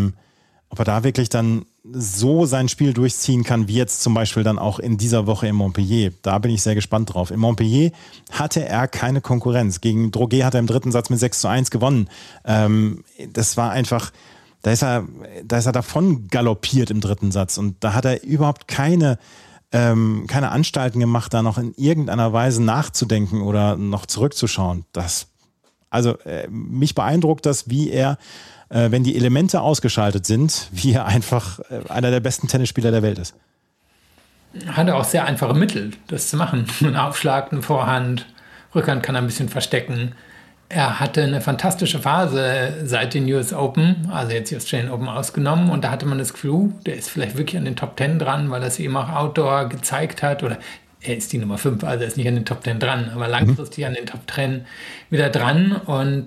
so sein Spiel durchziehen kann, wie jetzt zum Beispiel dann auch in dieser Woche in Montpellier. Da bin ich sehr gespannt drauf. In Montpellier hatte er keine Konkurrenz. Gegen Droguet hat er im dritten Satz mit 6:1 gewonnen. Das war einfach, da ist er davon galoppiert im dritten Satz. Und da hat er überhaupt keine Anstalten gemacht, da noch in irgendeiner Weise nachzudenken oder noch zurückzuschauen. Also mich beeindruckt das, wie er, wenn die Elemente ausgeschaltet sind, wie er einfach einer der besten Tennisspieler der Welt ist. Hat er auch sehr einfache Mittel, das zu machen. Ein Aufschlag, eine Vorhand, Rückhand kann er ein bisschen verstecken. Er hatte eine fantastische Phase seit den US Open, also jetzt die Australian Open ausgenommen. Und da hatte man das Gefühl, der ist vielleicht wirklich an den Top 10 dran, weil er es eben auch Outdoor gezeigt hat oder er ist die Nummer 5, also er ist nicht an den Top 10 dran, aber langfristig an den Top 10 wieder dran. Und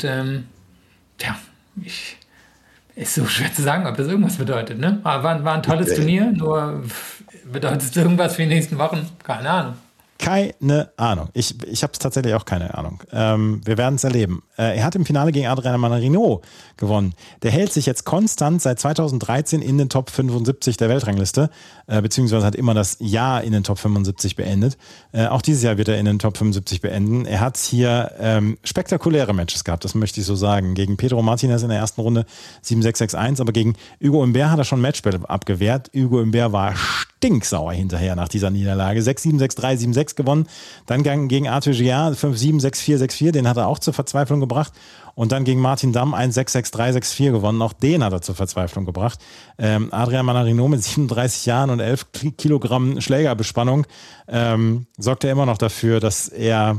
ist so schwer zu sagen, ob das irgendwas bedeutet. Ne? War ein tolles Turnier, nur bedeutet es irgendwas für die nächsten Wochen? Keine Ahnung. Keine Ahnung. Ich habe es tatsächlich auch keine Ahnung. Wir werden es erleben. Er hat im Finale gegen Adrian Manarino gewonnen. Der hält sich jetzt konstant seit 2013 in den Top 75 der Weltrangliste, beziehungsweise hat immer das Jahr in den Top 75 beendet. Auch dieses Jahr wird er in den Top 75 beenden. Er hat hier spektakuläre Matches gehabt, das möchte ich so sagen. Gegen Pedro Martinez in der ersten Runde 7-6, 6-1, aber gegen Hugo Humbert hat er schon Matchball abgewehrt. Hugo Humbert war stinksauer hinterher nach dieser Niederlage. 6-7, 6-3, 7-6 gewonnen. Dann gegen Arthur Giard 5-7, 6-4, 6-4. Den hat er auch zur Verzweiflung gebracht. Und dann gegen Martin Damm 1-6, 6-3, 6-4 gewonnen. Auch den hat er zur Verzweiflung gebracht. Adrian Manarino mit 37 Jahren und 11 Kilogramm Schlägerbespannung sorgt er immer noch dafür, dass er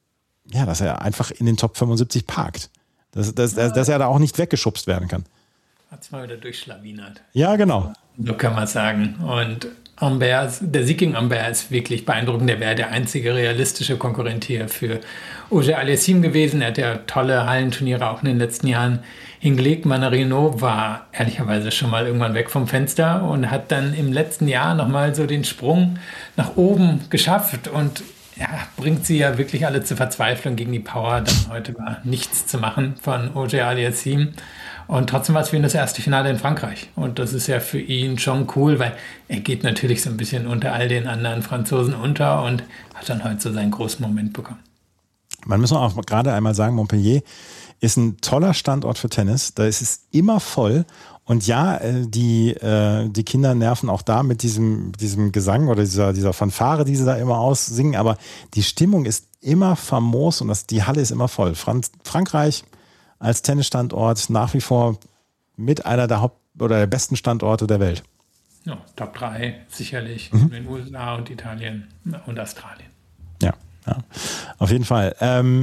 einfach in den Top 75 parkt. Dass er da auch nicht weggeschubst werden kann. Hat es mal wieder durchschlawinert. Ja, genau. So kann man sagen. Und der Sieg gegen Humbert ist wirklich beeindruckend. Der wäre der einzige realistische Konkurrent hier für Auger-Aliassime gewesen. Er hat ja tolle Hallenturniere auch in den letzten Jahren hingelegt. Manarino war ehrlicherweise schon mal irgendwann weg vom Fenster und hat dann im letzten Jahr nochmal so den Sprung nach oben geschafft und bringt sie ja wirklich alle zur Verzweiflung gegen die Power. Dann heute war nichts zu machen von Auger-Aliassime. Und trotzdem war es für ihn das erste Finale in Frankreich. Und das ist ja für ihn schon cool, weil er geht natürlich so ein bisschen unter all den anderen Franzosen unter und hat dann heute so seinen großen Moment bekommen. Man muss auch gerade einmal sagen, Montpellier ist ein toller Standort für Tennis. Da ist es immer voll. Und ja, die Kinder nerven auch da mit diesem Gesang oder dieser Fanfare, die sie da immer aussingen. Aber die Stimmung ist immer famos und die Halle ist immer voll. Frankreich als Tennisstandort nach wie vor mit einer der besten Standorte der Welt. Ja, Top 3 sicherlich in den USA und Italien und Australien. Ja, auf jeden Fall.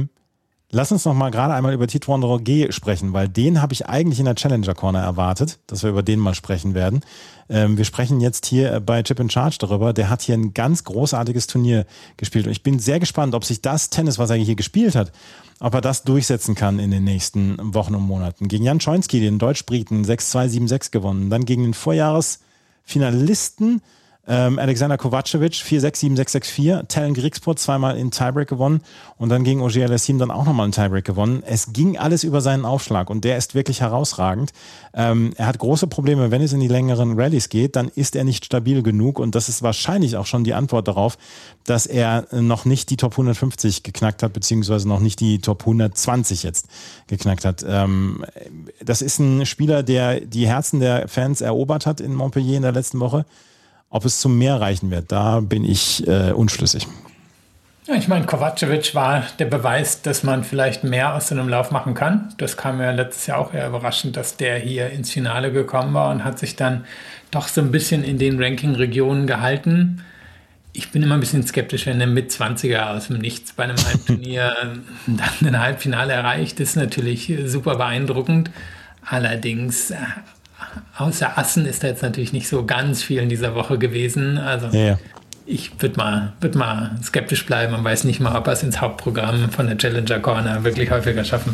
Lass uns noch mal gerade einmal über Titouan Droguet sprechen, weil den habe ich eigentlich in der Challenger Corner erwartet, dass wir über den mal sprechen werden. Wir sprechen jetzt hier bei Chip and Charge darüber. Der hat hier ein ganz großartiges Turnier gespielt. Und ich bin sehr gespannt, ob sich das Tennis, was er hier gespielt hat, ob er das durchsetzen kann in den nächsten Wochen und Monaten. Gegen Jan Choinski, den Deutsch-Briten, 6-2, 7-6 gewonnen. Dann gegen den Vorjahresfinalisten Alexander Kovacevic 4-6, 7-6, 6-4. Tellen Griekspoor zweimal in Tiebreak gewonnen und dann gegen Auger-Aliassime dann auch nochmal in Tiebreak gewonnen. Es ging alles über seinen Aufschlag und der ist wirklich herausragend. Er hat große Probleme, wenn es in die längeren Rallyes geht, dann ist er nicht stabil genug und das ist wahrscheinlich auch schon die Antwort darauf, dass er noch nicht die Top 150 geknackt hat, beziehungsweise noch nicht die Top 120 jetzt geknackt hat. Das ist ein Spieler, der die Herzen der Fans erobert hat in Montpellier in der letzten Woche. Ob es zum mehr reichen wird, da bin ich unschlüssig. Ja, ich meine, Kovacevic war der Beweis, dass man vielleicht mehr aus so einem Lauf machen kann. Das kam ja letztes Jahr auch eher überraschend, dass der hier ins Finale gekommen war und hat sich dann doch so ein bisschen in den Ranking-Regionen gehalten. Ich bin immer ein bisschen skeptisch, wenn der Mit-20er aus dem Nichts bei einem Halbturnier dann ein Halbfinale erreicht. Das ist natürlich super beeindruckend. Allerdings außer Assen ist da jetzt natürlich nicht so ganz viel in dieser Woche gewesen. Also ich würde mal skeptisch bleiben. Man weiß nicht mal, ob er es ins Hauptprogramm von der Challenger Corner wirklich häufiger schaffen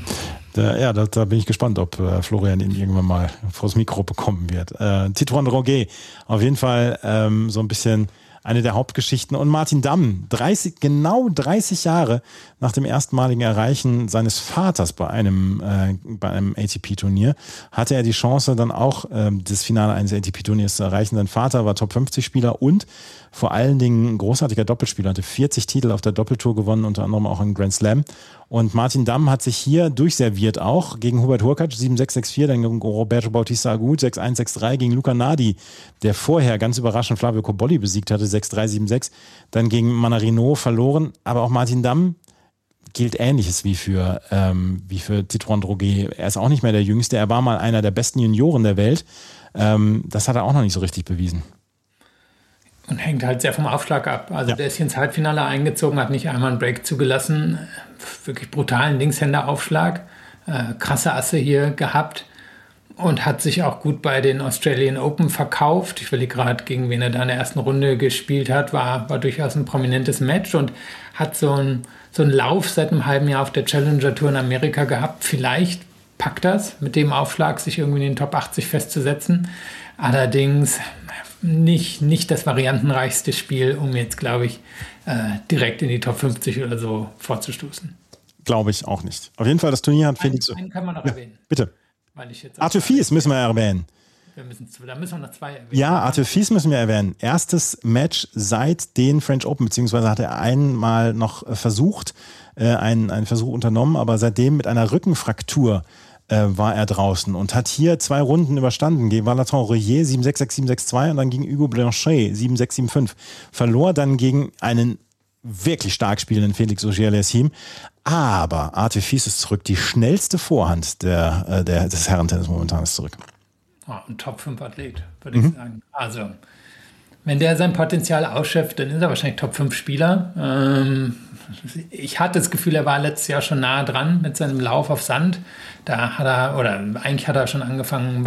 wird. Da bin ich gespannt, ob Florian ihn irgendwann mal vors Mikro bekommen wird. Titouan Droguet, auf jeden Fall so ein bisschen eine der Hauptgeschichten. Und Martin Damm, genau 30 Jahre nach dem erstmaligen Erreichen seines Vaters bei einem ATP-Turnier, hatte er die Chance, dann auch das Finale eines ATP-Turniers zu erreichen. Sein Vater war Top-50-Spieler und vor allen Dingen ein großartiger Doppelspieler, hatte 40 Titel auf der Doppeltour gewonnen, unter anderem auch einen Grand Slam. Und Martin Damm hat sich hier durchserviert auch gegen Hubert Hurkacz, 7-6, 6-4, dann gegen Roberto Bautista Agut, 6-1, 6-3, gegen Luca Nardi, der vorher ganz überraschend Flavio Cobolli besiegt hatte, 6-3, 7-6, dann gegen Manarino verloren. Aber auch Martin Damm gilt Ähnliches wie für Titouan Droguet. Er ist auch nicht mehr der Jüngste, er war mal einer der besten Junioren der Welt. Das hat er auch noch nicht so richtig bewiesen. Und hängt halt sehr vom Aufschlag ab. Also der ist hier ins Halbfinale eingezogen, hat nicht einmal einen Break zugelassen. Wirklich brutalen Linkshänderaufschlag. Krasse Asse hier gehabt. Und hat sich auch gut bei den Australian Open verkauft. Ich überlege gerade, gegen wen er da in der ersten Runde gespielt hat. War durchaus ein prominentes Match und hat so einen Lauf seit einem halben Jahr auf der Challenger Tour in Amerika gehabt. Vielleicht packt das mit dem Aufschlag, sich irgendwie in den Top 80 festzusetzen. Allerdings nicht das variantenreichste Spiel, um jetzt, glaube ich, direkt in die Top 50 oder so vorzustoßen. Glaube ich auch nicht. Auf jeden Fall, das Turnier hat Felix... Einen kann man noch erwähnen. Bitte. Arthur Fils müssen wir erwähnen. Da müssen wir noch zwei erwähnen. Ja, Arthur Fils müssen wir erwähnen. Erstes Match seit den French Open, beziehungsweise hat er einmal noch versucht, einen Versuch unternommen, aber seitdem mit einer Rückenfraktur war er draußen und hat hier 2 Runden überstanden gegen Valentin Rouillet 7-6, 6-7, 6-2 und dann gegen Hugo Blanchet 7-6, 7-5. Verlor dann gegen einen wirklich stark spielenden Felix Auger-Aliassime. Aber Arthur Fils ist zurück. Die schnellste Vorhand des Herrentennis momentan ist zurück. Ein Top-5-Athlet, würde ich sagen. Also, wenn der sein Potenzial ausschöpft, dann ist er wahrscheinlich Top-5-Spieler. Ich hatte das Gefühl, er war letztes Jahr schon nah dran mit seinem Lauf auf Sand. Eigentlich hat er schon angefangen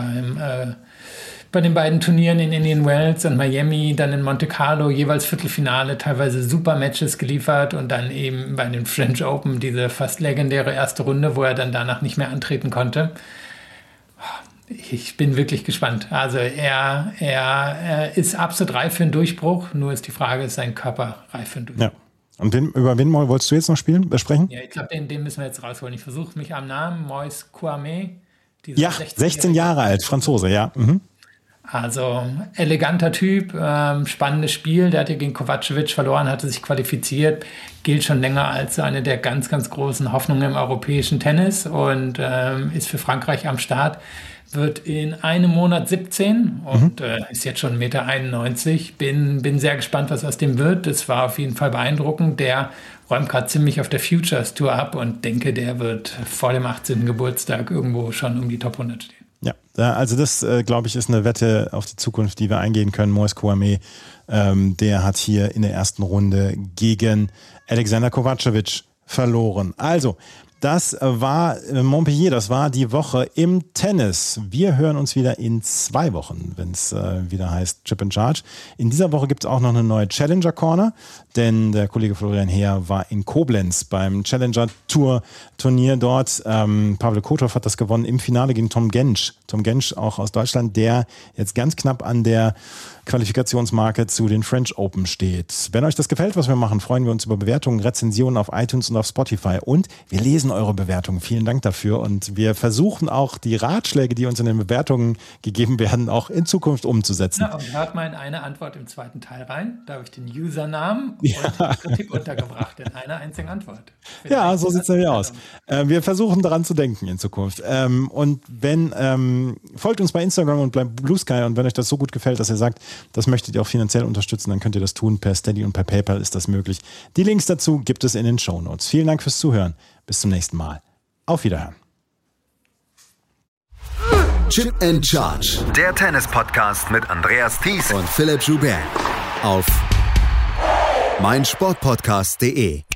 bei den beiden Turnieren in Indian Wells und Miami, dann in Monte Carlo, jeweils Viertelfinale, teilweise super Matches geliefert und dann eben bei den French Open diese fast legendäre erste Runde, wo er dann danach nicht mehr antreten konnte. Ich bin wirklich gespannt. Also er ist absolut reif für einen Durchbruch, nur ist die Frage, ist sein Körper reif für einen Durchbruch? Ja. Und über wen wolltest du jetzt noch sprechen? Ja, ich glaube, den müssen wir jetzt rausholen. Ich versuche mich am Namen, Moise Kouame. Ja, 16 Jahre alt, Franzose, ja. Mhm. Also eleganter Typ, spannendes Spiel. Der hat ja gegen Kovacevic verloren, hatte sich qualifiziert, gilt schon länger als eine der ganz, ganz großen Hoffnungen im europäischen Tennis und ist für Frankreich am Start. Wird in einem Monat 17 und ist jetzt schon 1,91 Meter. Bin sehr gespannt, was aus dem wird. Das war auf jeden Fall beeindruckend. Der räumt gerade ziemlich auf der Futures Tour ab und denke, der wird vor dem 18. Geburtstag irgendwo schon um die Top 100 stehen. Ja, also das, glaube ich, ist eine Wette auf die Zukunft, die wir eingehen können. Moise Kouame, der hat hier in der ersten Runde gegen Alexander Kovacevic verloren. Also, Das war Montpellier, das war die Woche im Tennis. Wir hören uns wieder in 2 Wochen, wenn es wieder heißt Chip in Charge. In dieser Woche gibt es auch noch eine neue Challenger Corner, denn der Kollege Florian Heer war in Koblenz beim Challenger Tour Turnier dort. Pavel Kotov hat das gewonnen im Finale gegen Tom Gensch. Tom Gensch auch aus Deutschland, der jetzt ganz knapp an der Qualifikationsmarke zu den French Open steht. Wenn euch das gefällt, was wir machen, freuen wir uns über Bewertungen, Rezensionen auf iTunes und auf Spotify. Und wir lesen eure Bewertungen. Vielen Dank dafür. Und wir versuchen auch die Ratschläge, die uns in den Bewertungen gegeben werden, auch in Zukunft umzusetzen. Ja, und hört mal in eine Antwort im zweiten Teil rein. Da habe ich den Usernamen und die Kritik untergebracht in einer einzigen Antwort. Ja, so sieht es nämlich aus. Wir versuchen daran zu denken in Zukunft. Und wenn folgt uns bei Instagram und bei Blue Sky, und wenn euch das so gut gefällt, dass ihr sagt, das möchtet ihr auch finanziell unterstützen, dann könnt ihr das tun. Per Steady und per PayPal ist das möglich. Die Links dazu gibt es in den Shownotes. Vielen Dank fürs Zuhören. Bis zum nächsten Mal. Auf Wiederhören. Chip and Charge. Der Tennis-Podcast mit Andreas Thies Und Philipp Joubert. Auf meinsportpodcast.de.